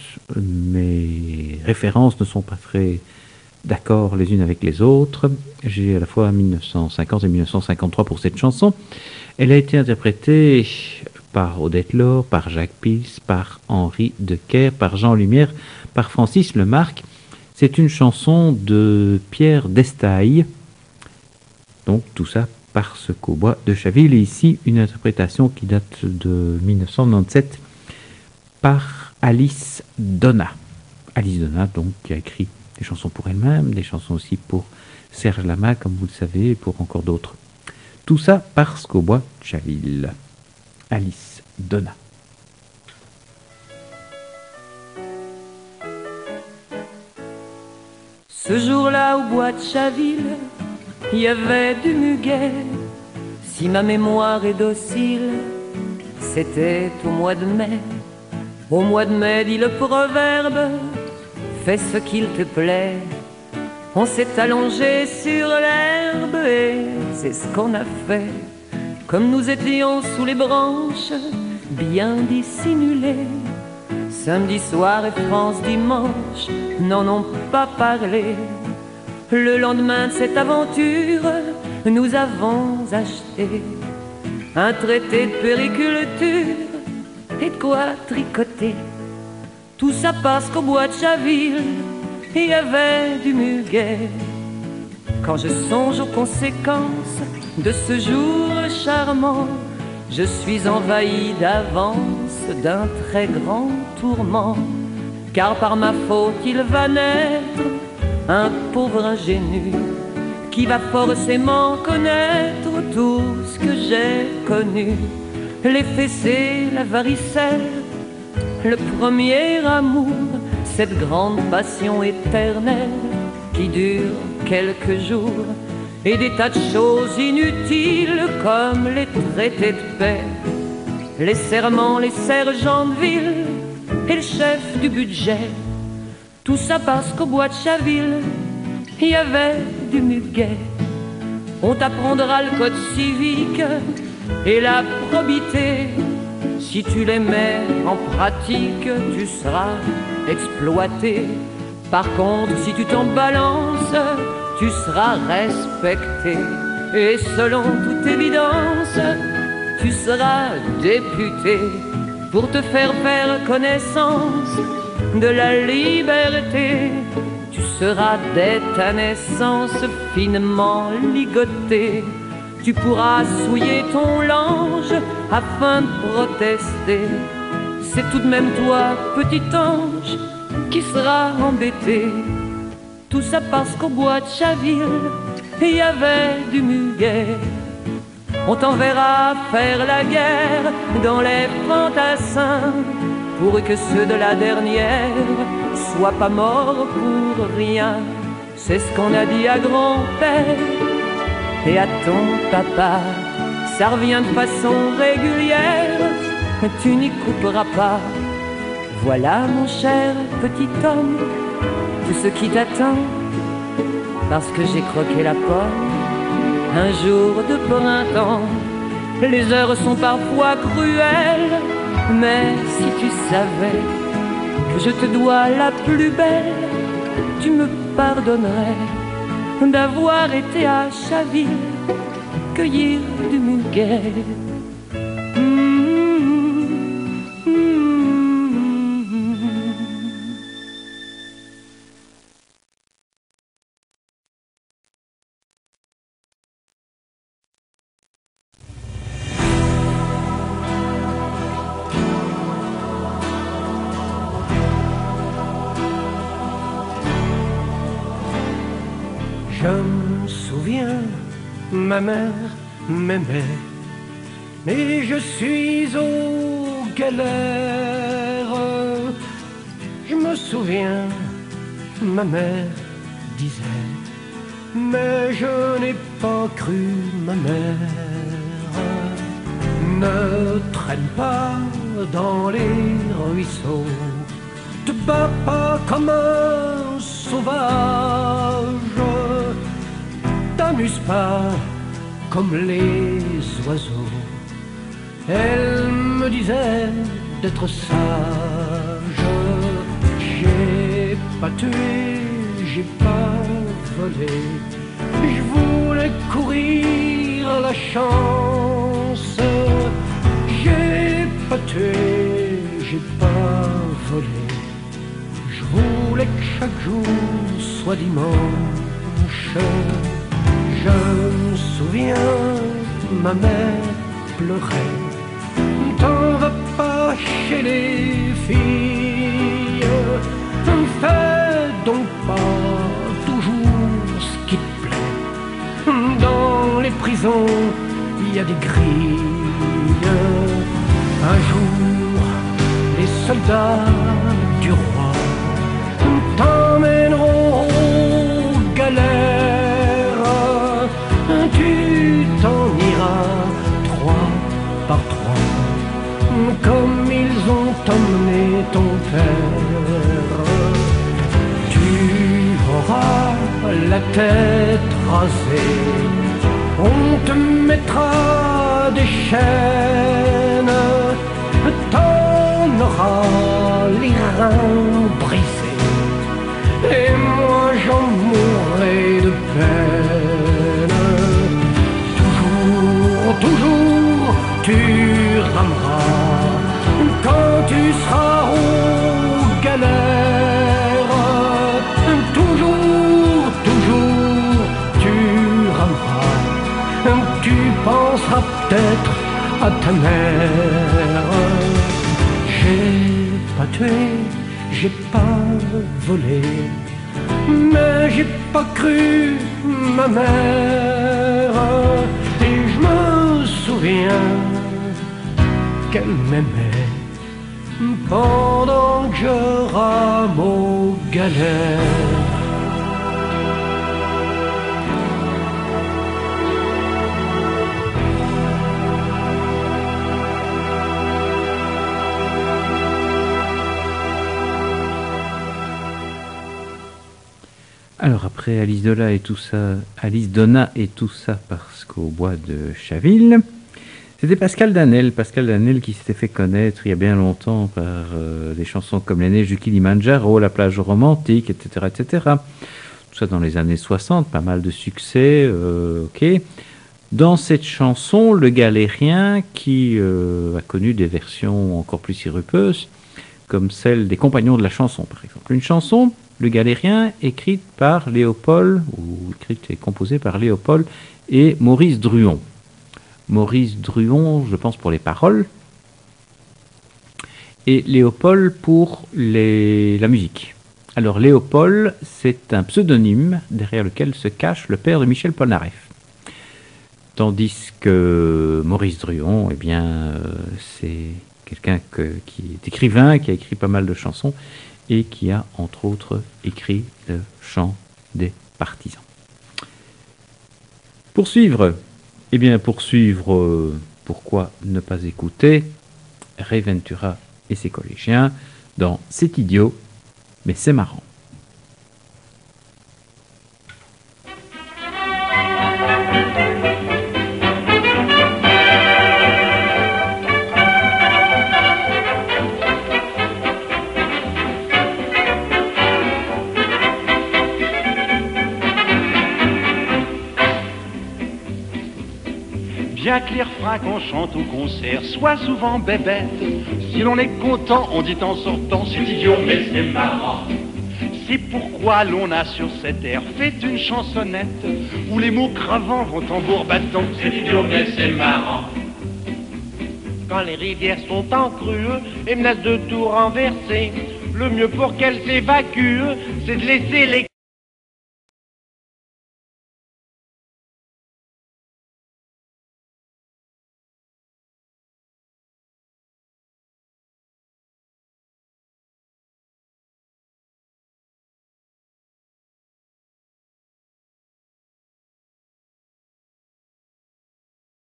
Speaker 1: Mes références ne sont pas très d'accord les unes avec les autres. J'ai à la fois mille neuf cent cinquante et mille neuf cent cinquante-trois pour cette chanson. Elle a été interprétée par Odette Laure, par Jacques Pils, par Henri Decker, par Jean Lumière, par Francis Lemarque. C'est une chanson de Pierre Destaille. Donc tout ça parce qu'au bois de Chaville. Et ici, une interprétation qui date de mille neuf cent quatre-vingt-dix-sept par Alice Donna. Alice Donna, donc, qui a écrit des chansons pour elle-même, des chansons aussi pour Serge Lama, comme vous le savez, et pour encore d'autres. Tout ça parce qu'au bois de Chaville. Alice Donna.
Speaker 2: Ce jour-là au bois de Chaville, il y avait du muguet. Si ma mémoire est docile, c'était au mois de mai. Au mois de mai, dit le proverbe, fais ce qu'il te plaît. On s'est allongé sur l'herbe et c'est ce qu'on a fait. Comme nous étions sous les branches, bien dissimulés. Samedi soir et France dimanche n'en ont pas parlé. Le lendemain de cette aventure, nous avons acheté un traité de périculture et de quoi tricoter. Tout ça parce qu'au bois de Chaville, il y avait du muguet. Quand je songe aux conséquences de ce jour charmant, je suis envahi d'avance d'un très grand tourment. Car par ma faute il va naître un pauvre ingénu qui va forcément connaître tout ce que j'ai connu. Les fessées, la varicelle, le premier amour, cette grande passion éternelle qui dure quelques jours, et des tas de choses inutiles comme les traités de paix, les serments, les sergents de ville et le chef du budget. Tout ça parce qu'au bois de Chaville, il y avait du muguet. On t'apprendra le code civique et la probité. Si tu les mets en pratique, tu seras exploité. Par contre, si tu t'en balances, tu seras respecté. Et selon toute évidence, tu seras député pour te faire faire connaissance de la liberté. Tu seras dès ta naissance finement ligoté. Tu pourras souiller ton linge afin de protester. C'est tout de même toi, petit ange, qui sera embêté. Tout ça parce qu'au bois de Chaville, il y avait du muguet. On t'enverra faire la guerre dans les fantassins, pour que ceux de la dernière soient pas morts pour rien. C'est ce qu'on a dit à grand-père et à ton papa. Ça revient de façon régulière, tu n'y couperas pas. Voilà mon cher petit homme, tout ce qui t'attend, parce que j'ai croqué la pomme un jour de printemps. Les heures sont parfois cruelles, mais si tu savais que je te dois la plus belle, tu me pardonnerais d'avoir été à Chaville cueillir du muguet.
Speaker 18: Je me souviens, ma mère m'aimait, mais je suis aux galères. Je me souviens, ma mère disait, mais je n'ai pas cru ma mère. Ne traîne pas dans les ruisseaux, te bats pas comme un sauvage, t'amuse pas comme les oiseaux. Elle me disait d'être sage. J'ai pas tué, j'ai pas volé, je voulais courir la chance. J'ai pas tué, j'ai pas volé, je voulais que chaque jour soit dimanche. Je me souviens, ma mère pleurait, t'en vas pas chez les filles, fais donc pas toujours ce qui te plaît. Dans les prisons, il y a des grilles. Un jour, les soldats du roi t'emmèneront aux galères. Tu t'en iras trois par trois, comme ils ont emmené ton père. Tu auras la tête rasée, on te mettra des chaînes, t'en auras les reins brisés, et moi j'en mourrai de peine. Toujours, toujours, tu rameras quand tu seras aux galères. Toujours, toujours, tu rameras, tu penseras peut-être à ta mère. J'ai pas tué, j'ai pas volé, mais j'ai pas cru ma mère. Et je me souviens qu'elle m'aimait pendant que je ramolais. galère.
Speaker 1: Alors après Alice Donna et tout ça, Alice Donna et tout ça parce qu'au bois de Chaville, c'était Pascal Danel, Pascal Danel qui s'était fait connaître il y a bien longtemps par euh, des chansons comme Les Neiges du Kilimandjaro, La plage romantique, et cetera, et cetera. Tout ça dans les années soixante, pas mal de succès, euh, ok. Dans cette chanson, le Galérien qui euh, a connu des versions encore plus sirupeuses, comme celle des Compagnons de la chanson, par exemple. Une chanson, Le Galérien, écrite par Léopold, ou écrite et composée par Léopold et Maurice Druon. Maurice Druon, je pense, pour les paroles, et Léopold pour les... la musique. Alors Léopold, c'est un pseudonyme derrière lequel se cache le père de Michel Polnareff. Tandis que Maurice Druon, eh bien, euh, c'est quelqu'un que, qui est écrivain, qui a écrit pas mal de chansons, et qui a, entre autres, écrit le chant des partisans. Poursuivre, eh bien, poursuivre, euh, pourquoi ne pas écouter Ray Ventura et ses collégiens dans C'est idiot, mais c'est marrant.
Speaker 19: Bien que les refrains qu'on chante au concert soient souvent bébêtes, si l'on est content, on dit en sortant c'est idiot mais c'est marrant. C'est pourquoi l'on a sur cette terre fait une chansonnette où les mots cravants vont tambour battant. C'est idiot mais c'est marrant. Quand les rivières sont en crue et menacent de tout renverser, le mieux pour qu'elles s'évacuent, c'est de laisser les